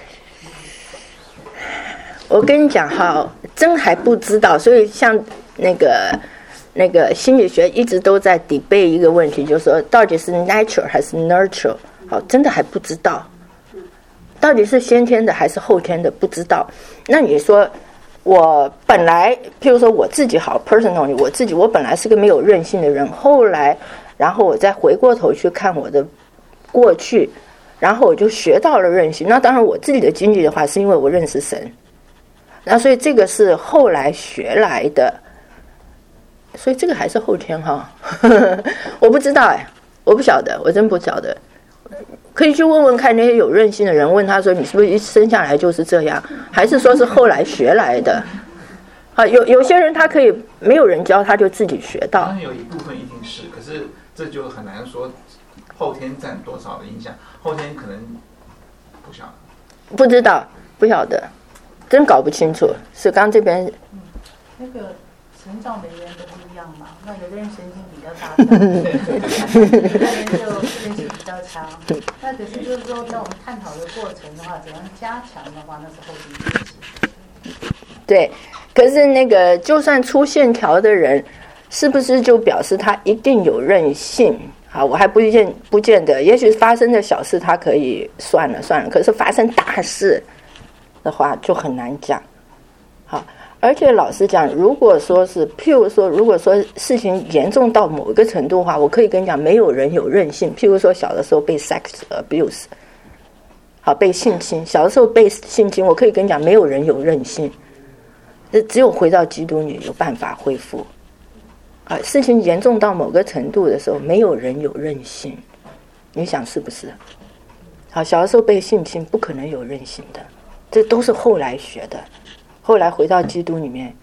我跟你讲哈，真还不知道。所以像那个那个心理学一直都在 debate 一个问题，就是说到底是 natural 还是 nurture？ 好，真的还不知道，到底是先天的还是后天的，不知道。那你说？我本来，譬如说我自己好 personally， 我自己我本来是个没有韧性的人，后来，然后我再回过头去看我的过去，然后我就学到了韧性。那当然，我自己的经历的话，是因为我认识神，那所以这个是后来学来的，所以这个还是后天哈，我不知道哎，我不晓得，我真不晓得。可以去问问看那些有韧性的人，问他说：“你是不是一生下来就是这样，还是说是后来学来的？”啊，有有些人他可以没有人教，他就自己学到。 当然有一部分一定是，可是这就很难说后天占多少的影响，后天可能不晓得， 不知道，不晓得，真搞不清楚。是刚这边， 嗯，那个成长每个人都不一样嘛，那有的人神经比较大条，有的人就韧性比较强。那可是就是说，在我们探讨的过程的话，怎样加强的话，那是后天学习。 对，可是那个就算粗线条的人，是不是就表示他一定有韧性？好，我还不见不见得，也许发生的小事他可以算了算了，可是发生大事的话就很难讲。好。而且老实讲，如果说是，譬如说，如果说事情严重到某一个程度的话，我可以跟你讲，没有人有韧性。譬如说，小的时候被 sex abuse， 好，被性侵，小的时候被性侵，我可以跟你讲，没有人有韧性，只有回到基督里有办法恢复。啊，事情严重到某个程度的时候，没有人有韧性，你想是不是？好，小的时候被性侵，不可能有韧性的，这都是后来学的。后来回到基督里面，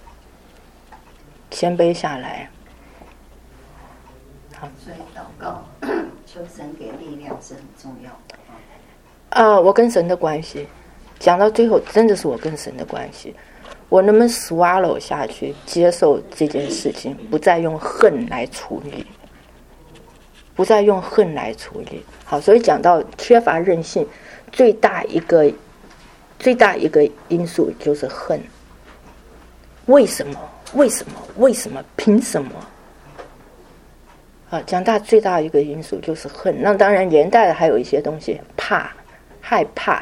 谦卑下来。 好，所以祷告求神给力量是很重要的啊、呃，我跟神的关系，讲到最后，真的是我跟神的关系。我能不能 swallow 下去，接受这件事情，不再用恨来处理，不再用恨来处理。好，所以讲到缺乏韧性，最大一个。最大一个因素就是恨。为什么？为什么？为什么？凭什么？啊，讲大最大一个因素就是恨。那当然连带的还有一些东西，怕、害怕。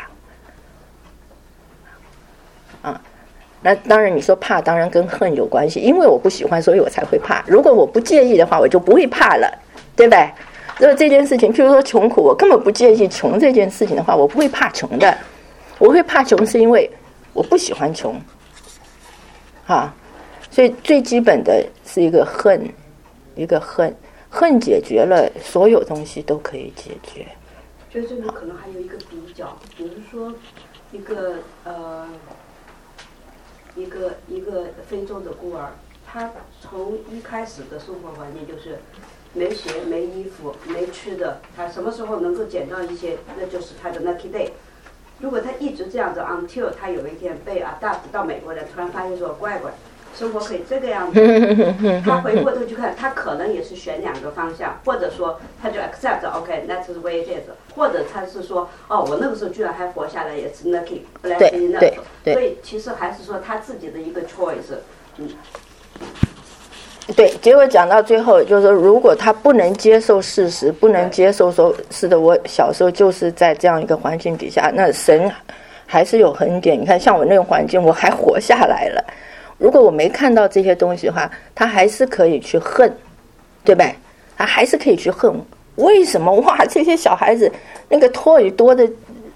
啊，那当然你说怕，当然跟恨有关系，因为我不喜欢，所以我才会怕。如果我不介意的话，我就不会怕了，对不对？如果这件事情，譬如说穷苦，我根本不介意穷这件事情的话，我不会怕穷的。我会怕穷是因为我不喜欢穷，啊，所以最基本的是一个恨，一个恨，恨解决了，所有东西都可以解决。 觉得这里可能还有一个比较，比如说一个呃一个一个非洲的孤儿，他从一开始的生活环境就是没鞋、没衣服、没吃的，他什么时候能够捡到一些，那就是他的 lucky day。如果他一直这样子 until 他有一天被 adapt 到美国来，突然发现说乖乖生活可以这个样子，他回过头去看，他可能也是选两个方向，或者说他就 accept OK that's the way it is， 或者他是说哦我那个时候居然还活下来也是 lucky blessing enough， 所以其实还是说他自己的一个 choice。嗯， 对，结果讲到最后就是说，如果他不能接受事实，不能接受说是的，我小时候就是在这样一个环境底下，那神还是有恩典。你看像我那个环境我还活下来了，如果我没看到这些东西的话，他还是可以去恨，对吧？他还是可以去恨。为什么哇这些小孩子那个 toy 多的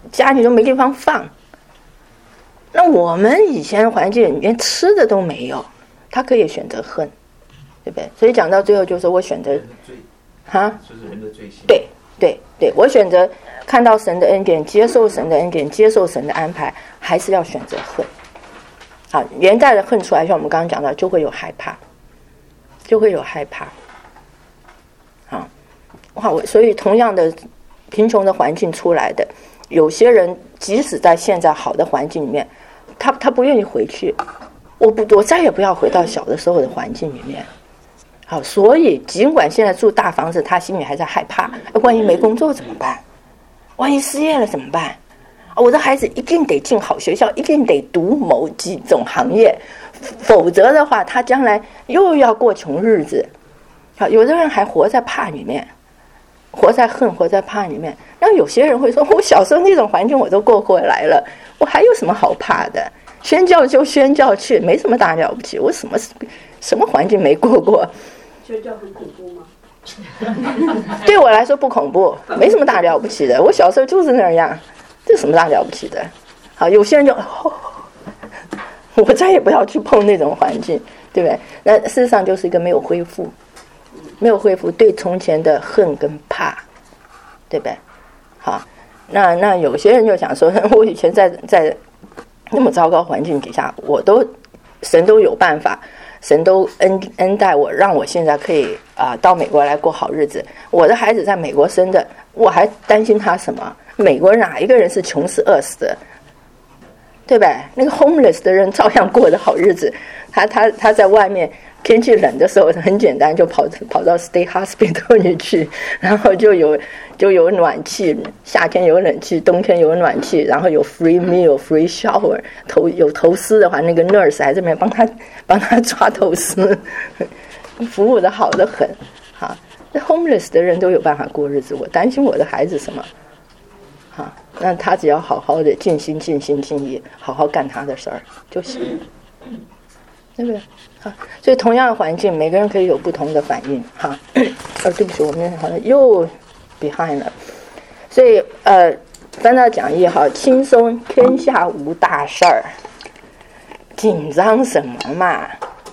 家里都没地方放。那我们以前环境连吃的都没有，他可以选择恨，对不对？所以讲到最后就是我选择哈， 就是人的罪性。 对对对，我选择看到神的恩典，接受神的恩典，接受神的安排，还是要选择恨。好，连带的恨出来，像我们刚刚讲到，就会有害怕，就会有害怕。好，哇，我所以同样的贫穷的环境出来的，有些人即使在现在好的环境里面，他他不愿意回去，我不我再也不要回到小的时候的环境里面。好，所以尽管现在住大房子，他心里还在害怕，万一没工作怎么办？万一失业了怎么办？我的孩子一定得进好学校，一定得读某几种行业，否则的话，他将来又要过穷日子。好，有的人还活在怕里面，活在恨，活在怕里面。那有些人会说，我小时候那种环境我都过过来了，我还有什么好怕的？宣教就宣教去，没什么大了不起。我什么什么环境没过过？ 宣教很恐怖吗？ 对我来说不恐怖，没什么大了不起的。我小时候就是那样，这什么大了不起的？好，有些人就、哦、我再也不要去碰那种环境，对不对？那事实上就是一个没有恢复，没有恢复对从前的恨跟怕，对不对？好，那那有些人就想说，我以前在在那么糟糕环境底下，我都神都有办法。神都恩恩待我，让我现在可以啊、呃、到美国来过好日子。我的孩子在美国生的，我还担心他什么？美国哪一个人是穷死饿死的？对吧？那个 homeless 的人照样过得好日子。他他他在外面天气冷的时候，很简单就跑跑到 state hospital 里去，然后就有就有暖气，夏天有冷气，冬天有暖气，然后有 free meal、free shower， 头有头丝的话，那个 nurse 还这边帮他帮他抓头丝，服务的好得很。哈，那 homeless 的人都有办法过日子，我担心我的孩子什么？哈，那他只要好好的尽心尽心尽力，好好干他的事儿就行，对不对？好，所以同样的环境，每个人可以有不同的反应。哈，哦，对不起，我们好像又 behind 了。所以呃，翻到讲义哈，轻松，天下无大事儿，紧张什么嘛？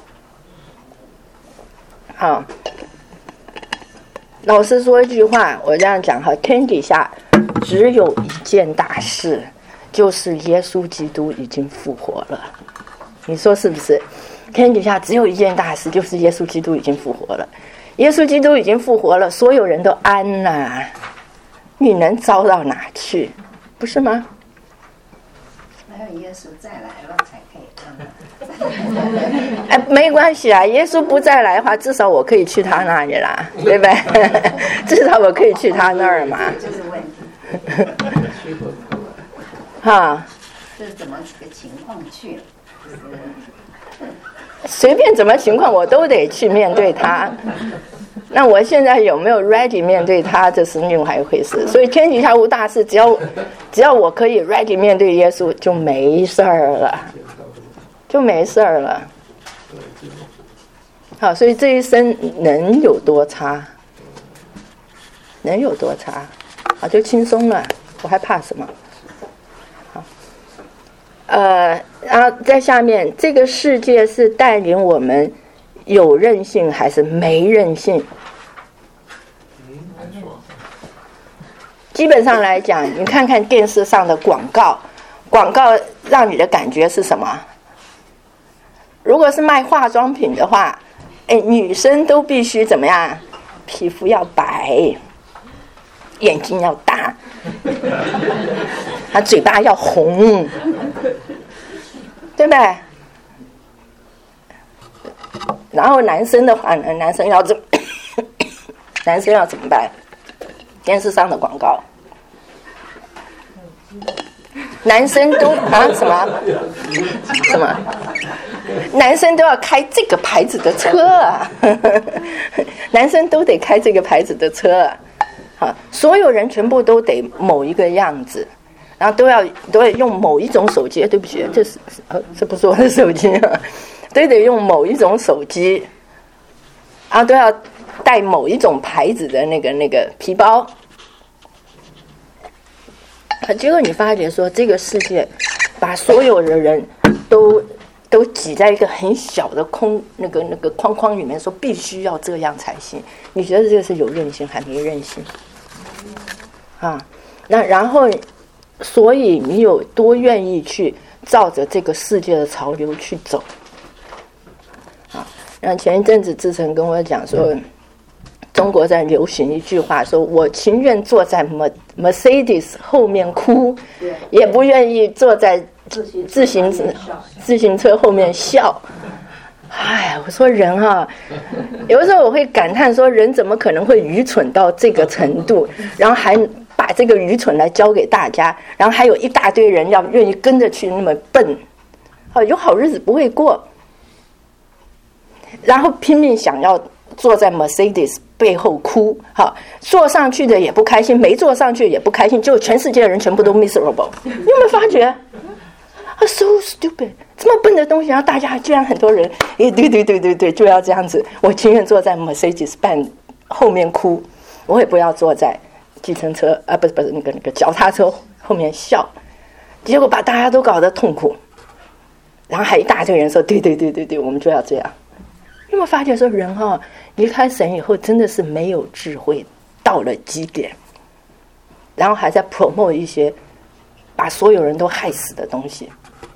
好，老师说一句话，我这样讲哈，天底下只有一件大事，就是耶稣基督已经复活了。你说是不是？天底下只有一件大事，就是耶稣基督已经复活了。耶稣基督已经复活了，所有人都安了、啊，你能糟到哪去？不是吗？ 还有耶稣再来了才可以安了。 哎，没关系啊，耶稣不再来的话，至少我可以去他那里啦，对不对？至少我可以去他那儿嘛。 这是问题。 哈， 这是怎么个情况去了？ 随便怎么情况我都得去面对他。那我现在有没有 ready 面对他，这是另外一回事。所以天底下无大事，只要只要我可以 ready 面对耶稣，就没事儿了，就没事儿了。好，所以这一生能有多差？能有多差？啊，就轻松了，我还怕什么？好，呃，然后在下面，这个世界是带领我们有韧性还是没韧性？基本上来讲，你看看电视上的广告，广告让你的感觉是什么？如果是卖化妆品的话，哎，女生都必须怎么样？皮肤要白，眼睛要大，她嘴巴要红，对不对？然后男生的话呢，男生要怎么？男生要怎么办？电视上的广告，男生都啊什么什么？男生都要开这个牌子的车啊，男生都得开这个牌子的车啊，好，所有人全部都得某一个样子，然后都要都要用某一种手机。对不起，这是呃这不是我的手机啊，都得用某一种手机，然后都要带某一种牌子的那个那个皮包。 啊，结果你发觉说这个世界把所有的人都都挤在一个很小的空那个那个框框里面，说必须要这样才行。你觉得这个是有韧性还没韧性？啊，那然后，所以你有多愿意去照着这个世界的潮流去走？啊，那前一阵子志成跟我讲说，中国在流行一句话，说我情愿坐在 Mercedes 后面哭，也不愿意坐在自行车自行车后面笑。哎，我说人啊，有的时候我会感叹说，人怎么可能会愚蠢到这个程度，然后还把这个愚蠢来教给大家，然后还有一大堆人要愿意跟着去那么笨，啊，有好日子不会过，然后拼命想要坐在 Mercedes 背后哭，哈，坐上去的也不开心，没坐上去也不开心，就全世界的人全部都 miserable。你有没有发觉？啊 ，so stupid， 这么笨的东西，然后大家居然很多人，诶，对对对对对，就要这样子。我情愿坐在 Mercedes 半后面哭，我也不要坐在计程车啊，不是不是那个那个脚踏车后面笑，结果把大家都搞得痛苦，然后还一大堆人说，对对对对对，我们就要这样。有没有发觉说人哈、哦、离开神以后真的是没有智慧到了极点，然后还在 promote 一些把所有人都害死的东西，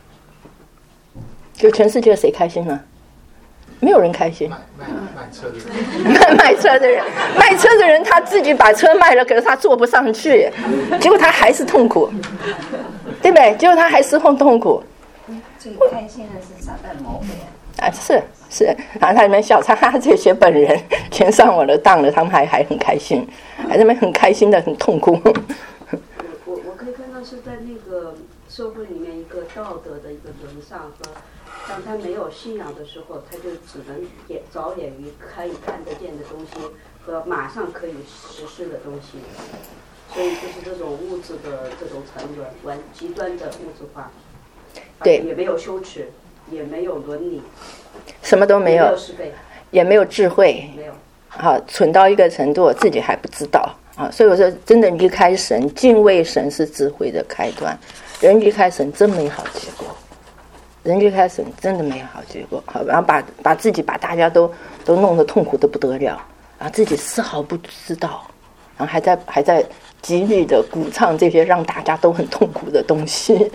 就全世界谁开心呢？没有人开心。 卖卖卖车的人， 卖卖车的人，卖车的人他自己把车卖了，可是他坐不上去，结果他还是痛苦，对不对？结果他还是很痛苦。 最开心的是撒旦魔鬼啊，是是，然后他们笑他哈这些本人全上我的当了，他们还还很开心，还在那边很开心的很痛苦。 我我我可以看到是在那个社会里面一个道德的一个沦丧和，当他没有信仰的时候，他就只能眼着眼于可以看得见的东西和马上可以实施的东西，所以就是这种物质的这种沉沦，完极端的物质化， 对， 也没有羞耻，也没有伦理， 什么都没有， 也没有是非， 也没有智慧， 没有， 好，蠢到一个程度，我自己还不知道啊。所以我说，真的离开神，敬畏神是智慧的开端。人离开神真没好结果，人离开神真的没好结果。好，然后把把自己把大家都都弄得痛苦的不得了，然后自己丝毫不知道，然后还在还在极力的鼓唱这些让大家都很痛苦的东西。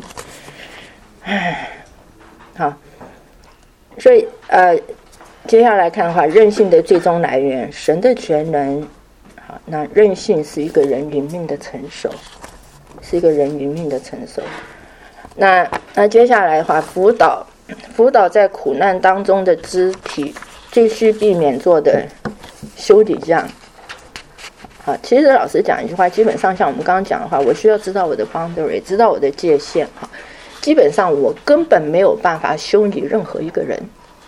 唉，好，所以呃，接下来看的话，韧性的最终来源，神的全能。好，那韧性是一个人灵命的成熟，是一个人灵命的成熟。那那接下来的话，辅导，辅导在苦难当中的肢体，必须避免做的修理匠。好，其实老实讲一句话，基本上像我们刚刚讲的话，我需要知道我的 boundary， 知道我的界限。哈，基本上我根本没有办法修理任何一个人，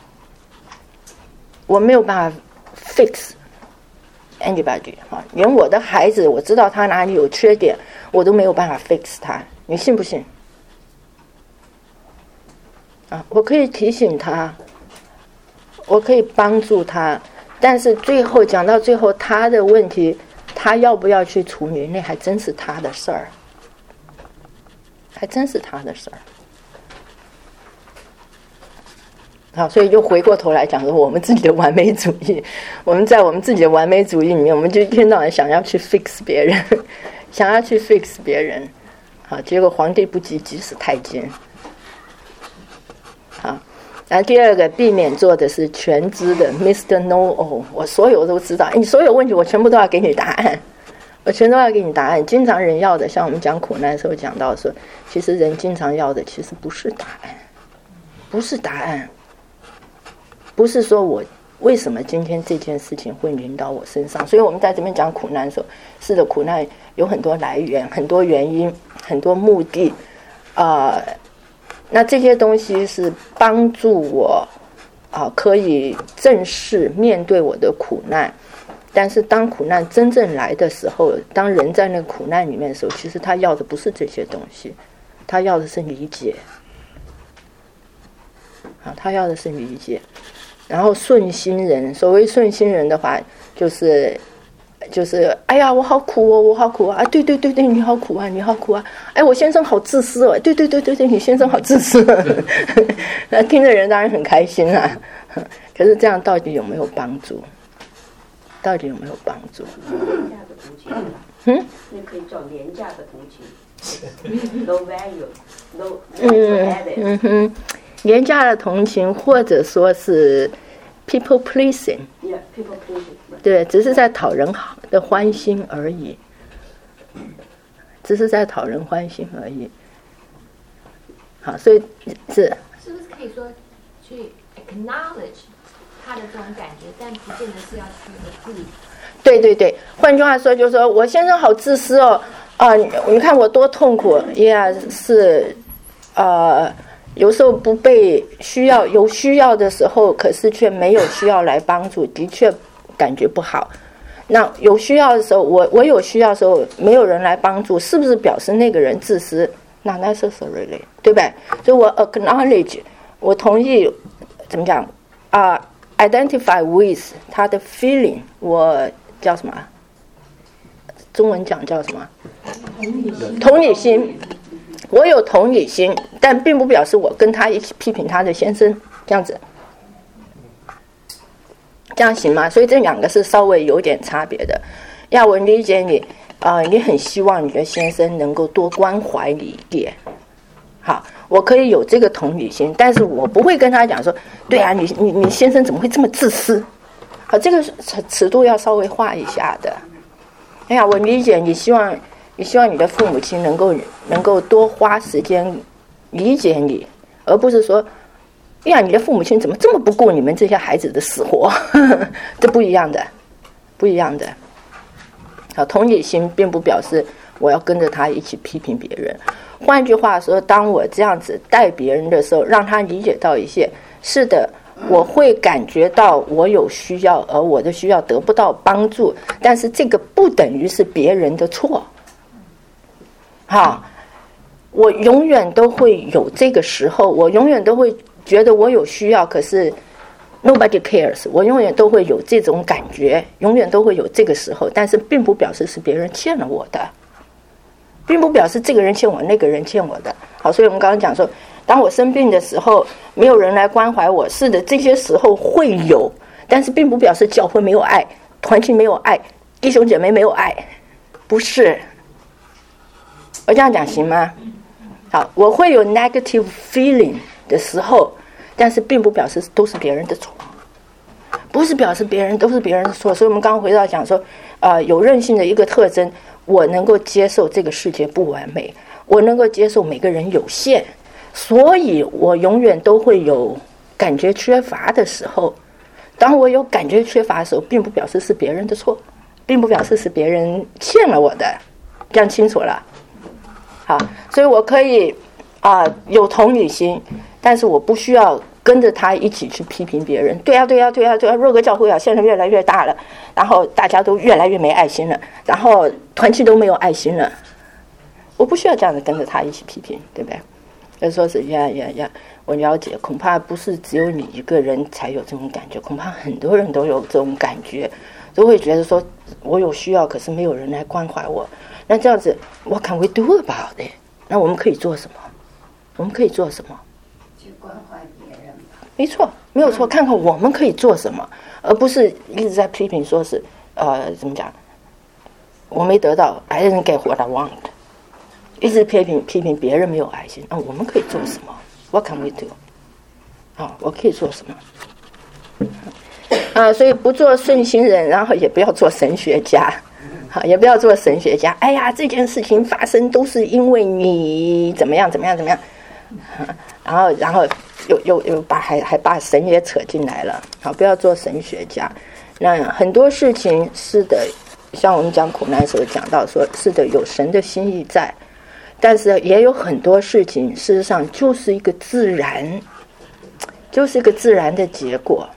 我没有办法 fix anybody。哈，连我的孩子，我知道他哪里有缺点，我都没有办法 fix 他，你信不信？啊，我可以提醒他，我可以帮助他，但是最后讲到最后，他的问题，他要不要去处理，那还真是他的事儿，还真是他的事儿。好，所以就回过头来讲说，我们自己的完美主义，我们在我们自己的完美主义里面，我们就一天到晚想要去 fix 别人，想要去 fix 别人，好，结果皇帝不急急死太监。好，然后第二个，避免做的是全知的 Mister Know-all， 我所有都知道，你所有问题我全部都要给你答案，我全都要给你答案。经常人要的，像我们讲苦难的时候讲到说，其实人经常要的其实不是答案，不是答案，不是说我为什么今天这件事情会临到我身上。所以我们在这边讲苦难的时候，是的，苦难有很多来源，很多原因，很多目的，呃那这些东西是帮助我啊、呃，可以正视面对我的苦难。但是当苦难真正来的时候，当人在那个苦难里面的时候，其实他要的不是这些东西，他要的是理解。啊，他要的是理解。然后顺心人，所谓顺心人的话，就是就是哎呀我好苦哦，我好苦啊，对对对对，你好苦啊，你好苦啊，哎我先生好自私哦，对对对对对，你先生好自私，那听的人当然很开心啊，可是这样到底有没有帮助？到底有没有帮助？ 廉价的同情， 嗯， 那可以叫廉价的同情，low value，low 嗯 added。 嗯哼，廉价的同情，或者说是 people pleasing， Yeah, people pleasing。 对，只是在讨人的欢心而已，只是在讨人欢心而已。好，所以是是不是可以说去 acknowledge 他的这种感觉，但不见得是要去 agree。 对对对，换句话说，就是说我先生好自私哦，啊、你你看我多痛苦呀，是，呃，有时候不被需要，有需要的时候，可是却没有需要来帮助，的确感觉不好。那有需要的时候，我我有需要的时候，没有人来帮助，是不是表示那个人自私？ Not necessarily， 对吧？所以我 acknowledge， 我同意，怎么讲啊、uh, ？identify with 他的 feeling， 我叫什么？中文讲叫什么？同理心。我有同理心，但并不表示我跟他一起批评他的先生，这样子。这样行吗？所以这两个是稍微有点差别的。要我理解你，呃，你很希望你的先生能够多关怀你一点。好，我可以有这个同理心，但是我不会跟他讲说，对啊，你你你先生怎么会这么自私？好，这个尺度要稍微画一下的。哎呀，我理解你希望你希望你的父母亲能够能够多花时间理解你，而不是说。哎呀，你的父母亲怎么这么不顾你们这些孩子的死活？这不一样的，不一样的。好，同理心并不表示我要跟着他一起批评别人。换句话说，当我这样子带别人的时候，让他理解到一些，是的，我会感觉到我有需要，而我的需要得不到帮助，但是这个不等于是别人的错。好，我永远都会有这个时候，我永远都会。觉得我有需要，可是 nobody cares， 我永远都会有这种感觉，永远都会有这个时候，但是并不表示是别人欠了我的，并不表示这个人欠我，那个人欠我的。好，所以我们刚刚讲说，当我生病的时候，没有人来关怀我，是的，这些时候会有，但是并不表示教会没有爱，团体没有爱，弟兄姐妹没有爱，不是。我这样讲行吗？好，我会有 negative feeling的时候，但是并不表示都是别人的错，不是表示别人都是别人的错。所以我们刚刚回到讲说，呃，有韧性的一个特征，我能够接受这个世界不完美，我能够接受每个人有限，所以我永远都会有感觉缺乏的时候。当我有感觉缺乏的时候，并不表示是别人的错，并不表示是别人欠了我的，这样清楚了。好，所以我可以啊、呃、有同理心。但是我不需要跟着他一起去批评别人。对呀，对呀，对呀，对呀，若格教会啊，现在越来越大了，然后大家都越来越没爱心了，然后团体都没有爱心了。我不需要这样子跟着他一起批评，对不对？要说是呀呀呀，我了解，恐怕不是只有你一个人才有这种感觉，恐怕很多人都有这种感觉，都会觉得说我有需要，可是没有人来关怀我。那这样子 ，What can we do about it？ 那我们可以做什么？我们可以做什么？ 关怀别人吧， 没错，没有错。看看我们可以做什么，而不是一直在批评，说是呃，怎么讲？我没得到 ，I didn't get what I want。一直批评批评别人没有爱心，啊，我们可以做什么 ？What can we do？ 啊，我可以做什么？啊，所以不做顺心人，然后也不要做神学家，好，也不要做神学家。哎呀，这件事情发生都是因为你怎么样怎么样怎么样。然后，然后又又又把还还把神也扯进来了。好，不要做神学家。那很多事情是的，像我们讲苦难的时候讲到说，是的，有神的心意在，但是也有很多事情，事实上就是一个自然，就是一个自然的结果。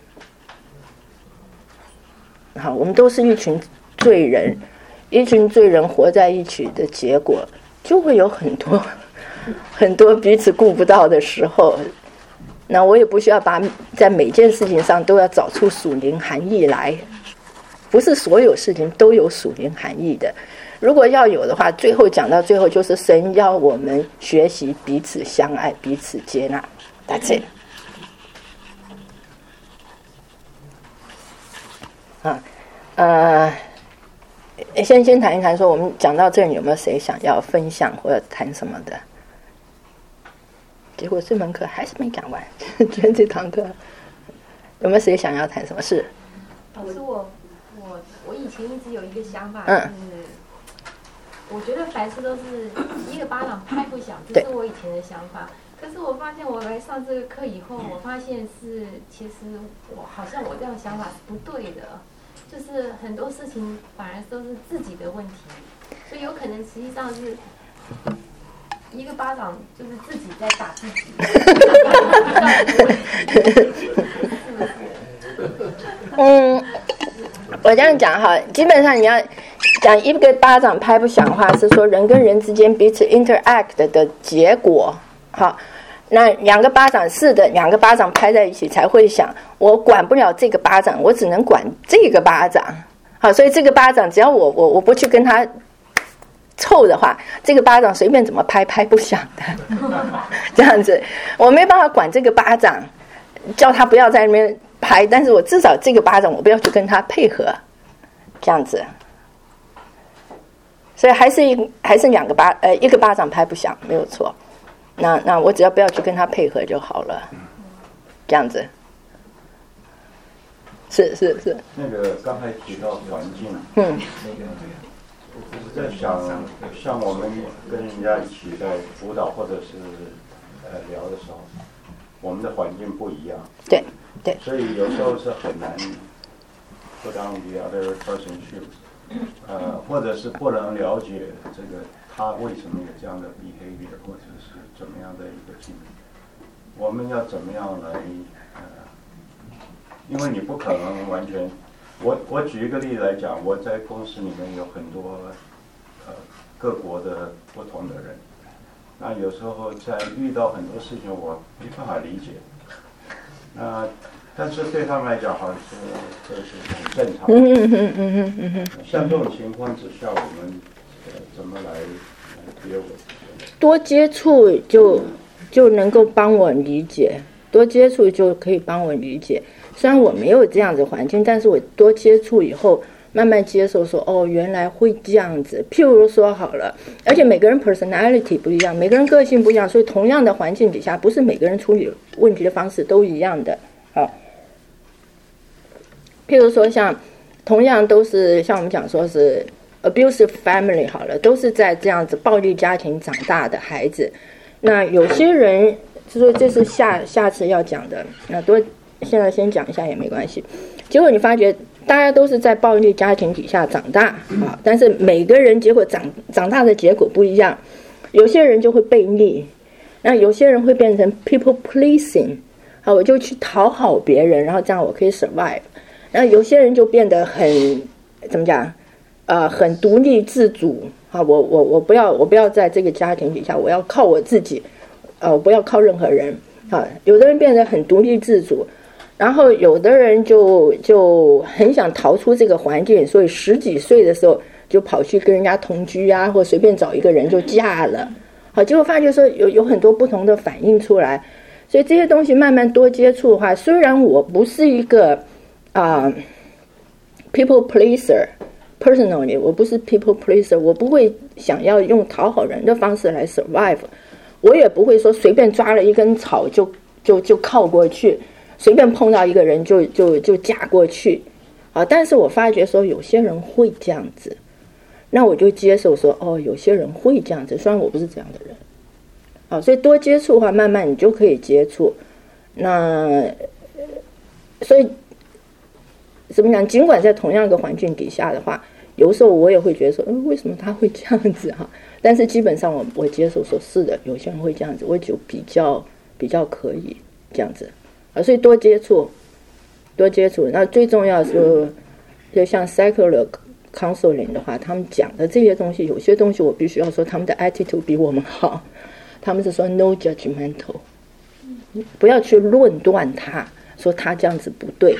好，我们都是一群罪人，一群罪人活在一起的结果，就会有很多。很多彼此顾不到的时候，那我也不需要把在每件事情上都要找出属灵含义来， 不是所有事情都有属灵含义的。如果要有的话，最后讲到最后就是神要我们学习彼此相爱，彼此接纳。That's it。啊，呃，先先谈一谈，说我们讲到这里有没有谁想要分享或者谈什么的？结果这门课还是没讲完，今天这堂课有没有谁想要谈什么事？ 老师，我我我以前一直有一个想法， 嗯， 就是我觉得凡事都是一个巴掌拍不响，这是我以前的想法。可是我发现我来上这个课以后，我发现是其实我好像我这样想法是不对的，就是很多事情反而都是自己的问题，所以有可能实际上是一个巴掌就是自己在打自己。 嗯，我这样讲哈，基本上你要讲一个巴掌拍不响的话，是说人跟人之间彼此 interact 的结果。好，那两个巴掌是的，两个巴掌拍在一起才会响。我管不了这个巴掌，我只能管这个巴掌。好，所以这个巴掌只要我我我不去跟他凑的话，这个巴掌随便怎么拍拍不响的。这样子，我没办法管这个巴掌，叫他不要在那边拍，但是我至少这个巴掌我不要去跟他配合，这样子。所以还是一还是两个巴呃一个巴掌拍不响，没有错。那那我只要不要去跟他配合就好了，这样子。是是是。 那个刚才提到环境， 嗯， 我是在想，像我们跟人家一起在辅导或者是呃聊的时候，我们的环境不一样， 对对， 所以有时候是很难 put on the other person's shoes， 呃，或者是不能了解这个他为什么有这样的 behavior， 或者是怎么样的一个经历，我们要怎么样来呃，因为你不可能完全，我我举一个例子来讲，我在公司里面有很多呃各国的不同的人，那有时候在遇到很多事情我没办法理解，那但是对他们来讲好像是这是很正常的。 嗯嗯嗯嗯嗯嗯。 像这种情况之下，我们呃怎么来来接吻？ 多接触就就能够帮我理解，多接触就可以帮我理解。虽然我没有这样子环境，但是我多接触以后，慢慢接受说，哦，原来会这样子。譬如说好了，而且每个人 personality 不一样，每个人个性不一样，所以同样的环境底下，不是每个人处理问题的方式都一样的。好，譬如说像同样都是像我们讲说是 abusive family 好了，都是在这样子暴力家庭长大的孩子。那有些人就说这是下下次要讲的，那多现在先讲一下也没关系。结果你发觉大家都是在暴力家庭底下长大啊，但是每个人结果长长大的结果不一样。有些人就会背逆，那有些人会变成 people pleasing， 好，我就去讨好别人，然后这样我可以 survive。然后有些人就变得很怎么讲？呃，很独立自主啊！我我我不要我不要在这个家庭底下，我要靠我自己，呃，我不要靠任何人啊。有的人变得很独立自主，然后有的人就就很想逃出这个环境，所以十几岁的时候就跑去跟人家同居啊，或随便找一个人就嫁了。好，结果发觉说有有很多不同的反应出来，所以这些东西慢慢多接触的话，虽然我不是一个啊、呃、people pleaser。Personally， 我不是 people pleaser， 我不会想要用讨好人的方式来 survive， 我也不会说随便抓了一根草就就就靠过去，随便碰到一个人就就就嫁过去，啊！但是我发觉说有些人会这样子，那我就接受说哦，有些人会这样子，虽然我不是这样的人，啊，所以多接触的话，慢慢你就可以接触，那所以。怎么讲？尽管在同样一个环境底下的话，有时候我也会觉得说，嗯，为什么他会这样子哈？但是基本上我我接受说是的，有些人会这样子，我就比较比较可以这样子啊，所以多接触，多接触。那最重要就就像 psychological counseling 的话，他们讲的这些东西，有些东西我必须要说他们的 attitude 比我们好，他们是说 no judgmental， 不要去论断他，说他这样子不对。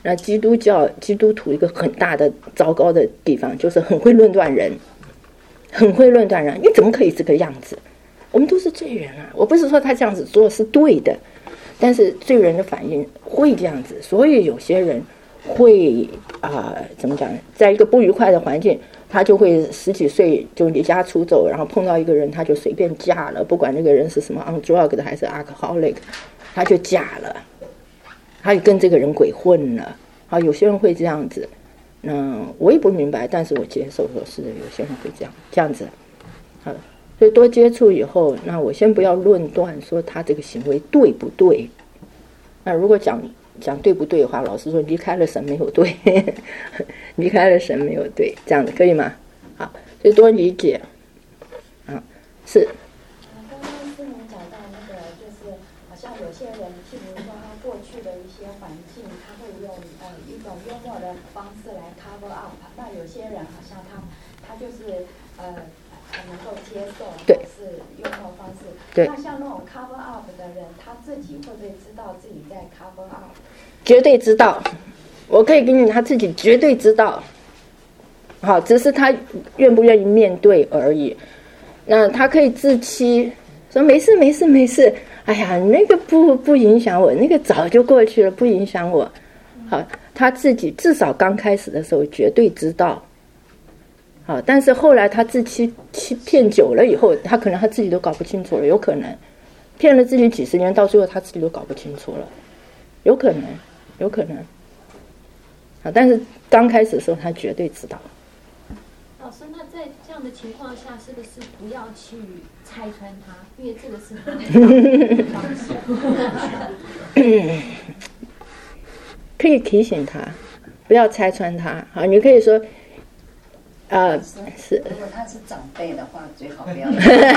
那基督教基督徒一个很大的糟糕的地方就是很会论断人，很会论断人，你怎么可以这个样子？我们都是罪人啊！我不是说他这样子做是对的，但是罪人的反应会这样子，所以有些人会啊、呃，怎么讲？在一个不愉快的环境，他就会十几岁就离家出走，然后碰到一个人，他就随便嫁了，不管那个人是什么 on drug 的还是 alcoholic， 他就嫁了，他就跟这个人鬼混了。啊，有些人会这样子，那我也不明白，但是我接受说是的，有些人会这样这样子。好，所以多接触以后，那我先不要论断说他这个行为对不对。那如果讲讲对不对的话，老师说离开了神没有对，离开了神没有对，这样子可以吗？好，所以多理解。啊，是。 刚刚是您讲到那个，就是好像有些人，譬如说他过去的一些环境，他会用呃一种幽默的方式来 cover up。那有些人好像他他就是呃很能够接受， 对， 是幽默方式。 对。 那像那种 cover up 的人，他自己会不会知道自己在 cover up？ 绝对知道，我可以给你，他自己绝对知道。好，只是他愿不愿意面对而已。那他可以自欺，说没事没事没事，哎呀，那个不不影响我，那个早就过去了，不影响我。好，他自己至少刚开始的时候绝对知道。好，但是后来他自欺欺骗久了以后，他可能他自己都搞不清楚了，有可能骗了自己几十年，到最后他自己都搞不清楚了，有可能，有可能。好，但是刚开始的时候他绝对知道。 老师，那在这样的情况下，是不是不要去拆穿他？因为这个是很方式。 可以提醒他，不要拆穿他。好，你可以说，啊，是。 如果他是长辈的话，最好不要。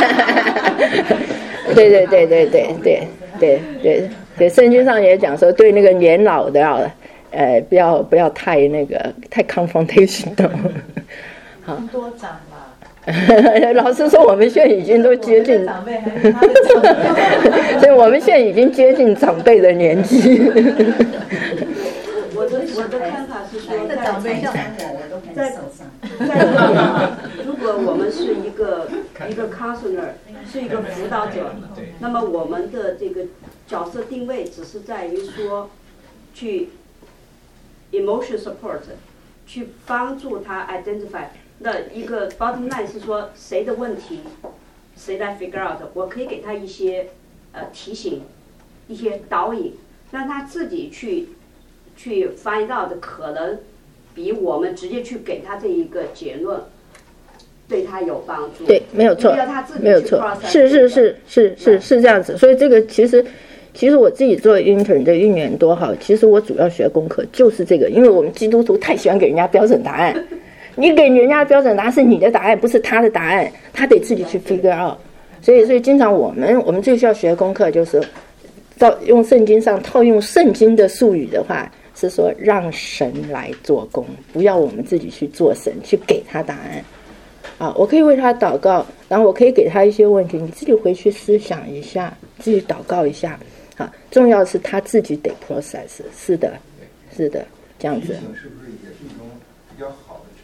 对对对对对对对对对，圣经上也讲说，对那个年老的啊，呃，不要不要太那个太 confrontation 的。好， 多长嘛。 老师说我们现在已经都接近长辈，还是他的长辈， 所以我们现在已经接近长辈的年纪。 我的我的看法是说，在长辈像我，我都很受伤。 在如果我们是一个一个 counselor， 是一个辅导者，那么我们的这个角色定位只是在于说，去 emotion support， 去帮助他 identify。那一个 bottom line 是说谁的问题，谁来 figure out， 我可以给他一些呃提醒，一些导引，让他自己去去 find out 的可能比我们直接去给他这一个结论对他有帮助。 对，没有错，没有错，是是是是是是这样子。所以这个其实其实我自己做 intern 的一年多哈，其实我主要学功课就是这个，因为我们基督徒太喜欢给人家标准答案。你给人家的标准答案是你的答案，不是他的答案，他得自己去 figure out。所以，所以经常我们我们最需要学功课就是，照用圣经上套用圣经的术语的话，是说让神来做工，不要我们自己去做神，去给他答案。啊，我可以为他祷告，然后我可以给他一些问题，你自己回去思想一下，自己祷告一下。啊，重要的是他自己得 process。是的，是的，这样子。 是不是也是一种比较好的？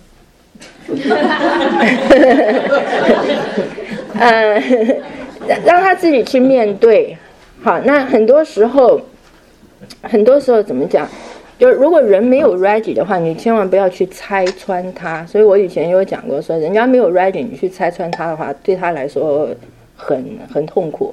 呃，让他自己去面对。好，那很多时候，很多时候怎么讲？就如果人没有 ready 的话，你千万不要去拆穿他。所以我以前有讲过说，人家没有 ready，你去拆穿他的话，对他来说很很痛苦。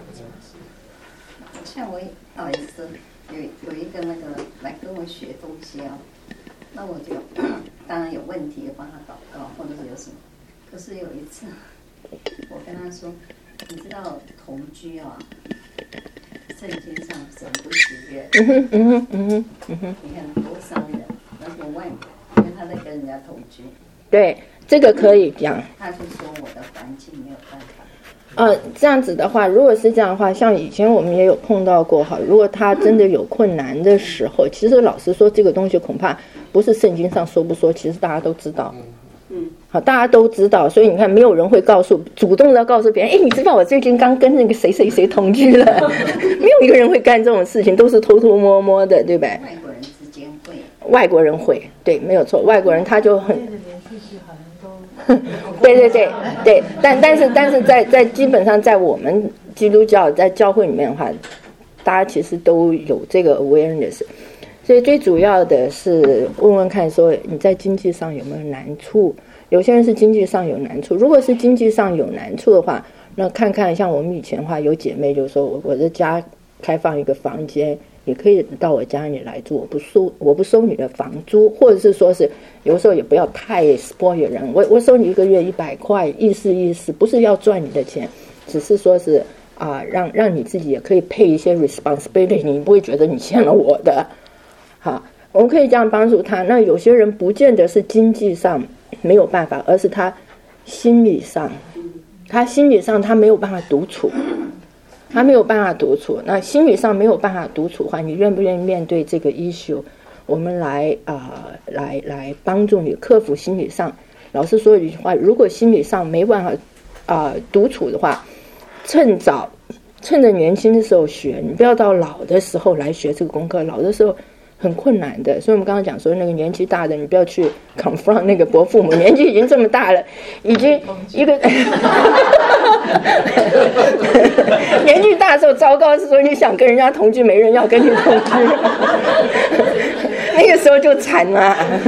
像我好意思，有有一个那个来跟我学东西啊。那我就当然有问题，帮他祷告，或者是有什么。可是有一次，我跟他说：“你知道同居啊，圣经上神不喜悦。”嗯哼嗯哼嗯哼嗯哼。你看多伤人，而且外面，因为他在跟人家同居。 对，这个可以讲。 他就说我的环境没有办法。 呃，这样子的话，如果是这样的话，像以前我们也有碰到过哈。如果他真的有困难的时候，其实老实说，这个东西恐怕不是圣经上说不说，其实大家都知道。嗯，好，大家都知道，所以你看，没有人会告诉主动的告诉别人，哎，你知道我最近刚跟那个谁谁谁同居了，没有一个人会干这种事情，都是偷偷摸摸的，对吧？ 外国人之间外国人会，对，没有错，外国人他就很。 对对对对，但但是但是在在基本上在我们基督教在教会里面的话，大家其实都有这个 awareness， 所以最主要的是问问看说你在经济上有没有难处，有些人是经济上有难处，如果是经济上有难处的话，那看看像我们以前的话有姐妹就说我我的家开放一个房间，你可以到我家里来住，我不收我不收你的房租，或者是说是有时候也不要太 spoil 人，我我收你一个月一百块，意思意思不是要赚你的钱，只是说是啊、呃，让让你自己也可以配一些 responsibility， 你不会觉得你欠了我的。好，我们可以这样帮助他。那有些人不见得是经济上没有办法，而是他心理上，他心理上他没有办法独处。他没有办法独处，那心理上没有办法独处的话，你愿不愿意面对这个 issue？ 我们来啊、呃，来来帮助你克服心理上。老师说一句话：如果心理上没办法啊、呃、独处的话，趁早，趁着年轻的时候学，你不要到老的时候来学这个功课。老的时候很困难的，所以我们刚刚讲说，那个年纪大的，你不要去 confront 那个伯父母，年纪已经这么大了，已经一个年纪大的时候，糟糕是说你想跟人家同居，没人要跟你同居，那个时候就惨了，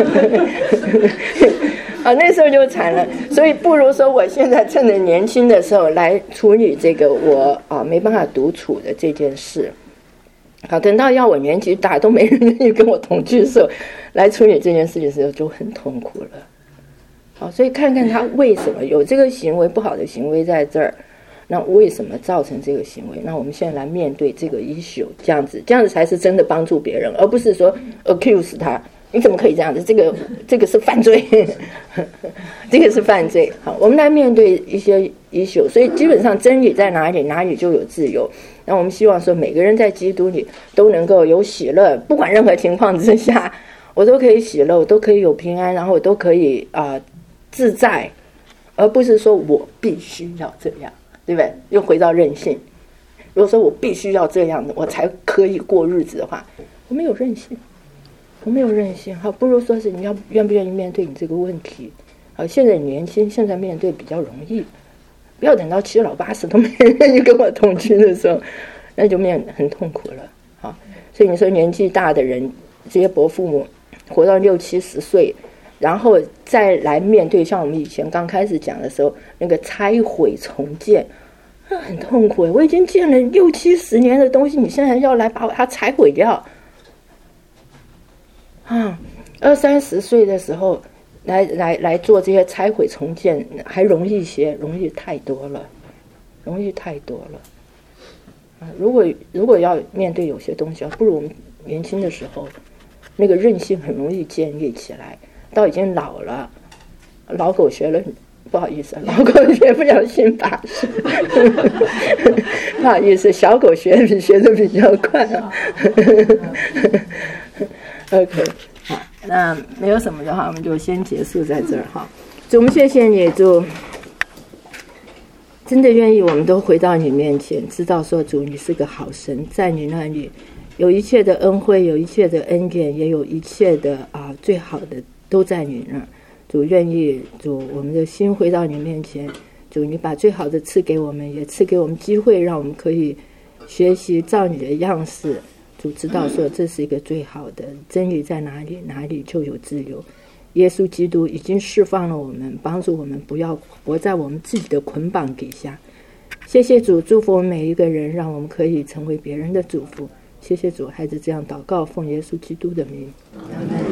啊，那时候就惨了。所以不如说，我现在趁着年轻的时候来处理这个我啊没办法独处的这件事。好，等到要我年纪大都没人愿意跟我同居的时候，来处理这件事情的时候就很痛苦了。好，所以看看他为什么有这个行为，不好的行为在这儿，那为什么造成这个行为？那我们现在来面对这个 issue， 这样子，这样子才是真的帮助别人，而不是说 accuse 他，你怎么可以这样子？这个这个是犯罪，这个是犯罪。好，我们来面对一些 issue， 所以基本上真理在哪里，哪里就有自由。那我们希望说，每个人在基督里都能够有喜乐，不管任何情况之下，我都可以喜乐，我都可以有平安，然后我都可以啊、呃、自在，而不是说我必须要这样，对不对？又回到任性。如果说我必须要这样的，我才可以过日子的话，我没有任性，我没有任性。好，不如说是你要愿不愿意面对你这个问题。好，现在年轻，现在面对比较容易。不要等到七老八十都没人愿意跟我同居的时候，那就面很痛苦了。好，所以你说年纪大的人，这些伯父母活到六七十岁，然后再来面对像我们以前刚开始讲的时候，那个拆毁重建，那很痛苦。我已经建了六七十年的东西，你现在要来把它拆毁掉啊！二三十岁的时候。来来来做这些拆毁重建还容易些，容易太多了，容易太多了啊！如果如果要面对有些东西，不如我们年轻的时候，那个韧性很容易建立起来。到已经老了，老狗学了，不好意思，老狗学不了新把式，不好意思，小狗学比学的比较快啊。OK。那没有什么的话，我们就先结束在这儿哈。主，我们谢谢你，主，真的愿意我们都回到你面前，知道说主你是个好神，在你那里有一切的恩惠，有一切的恩典，也有一切的啊最好的都在你那儿。主愿意主我们的心回到你面前，主你把最好的赐给我们，也赐给我们机会，让我们可以学习照你的样式。主知道说这是一个最好的真理，在哪里哪里就有自由。耶稣基督已经释放了我们，帮助我们不要活在我们自己的捆绑底下。谢谢主，祝福我们每一个人，让我们可以成为别人的祝福。谢谢主，孩子这样祷告，奉耶稣基督的名。阿们。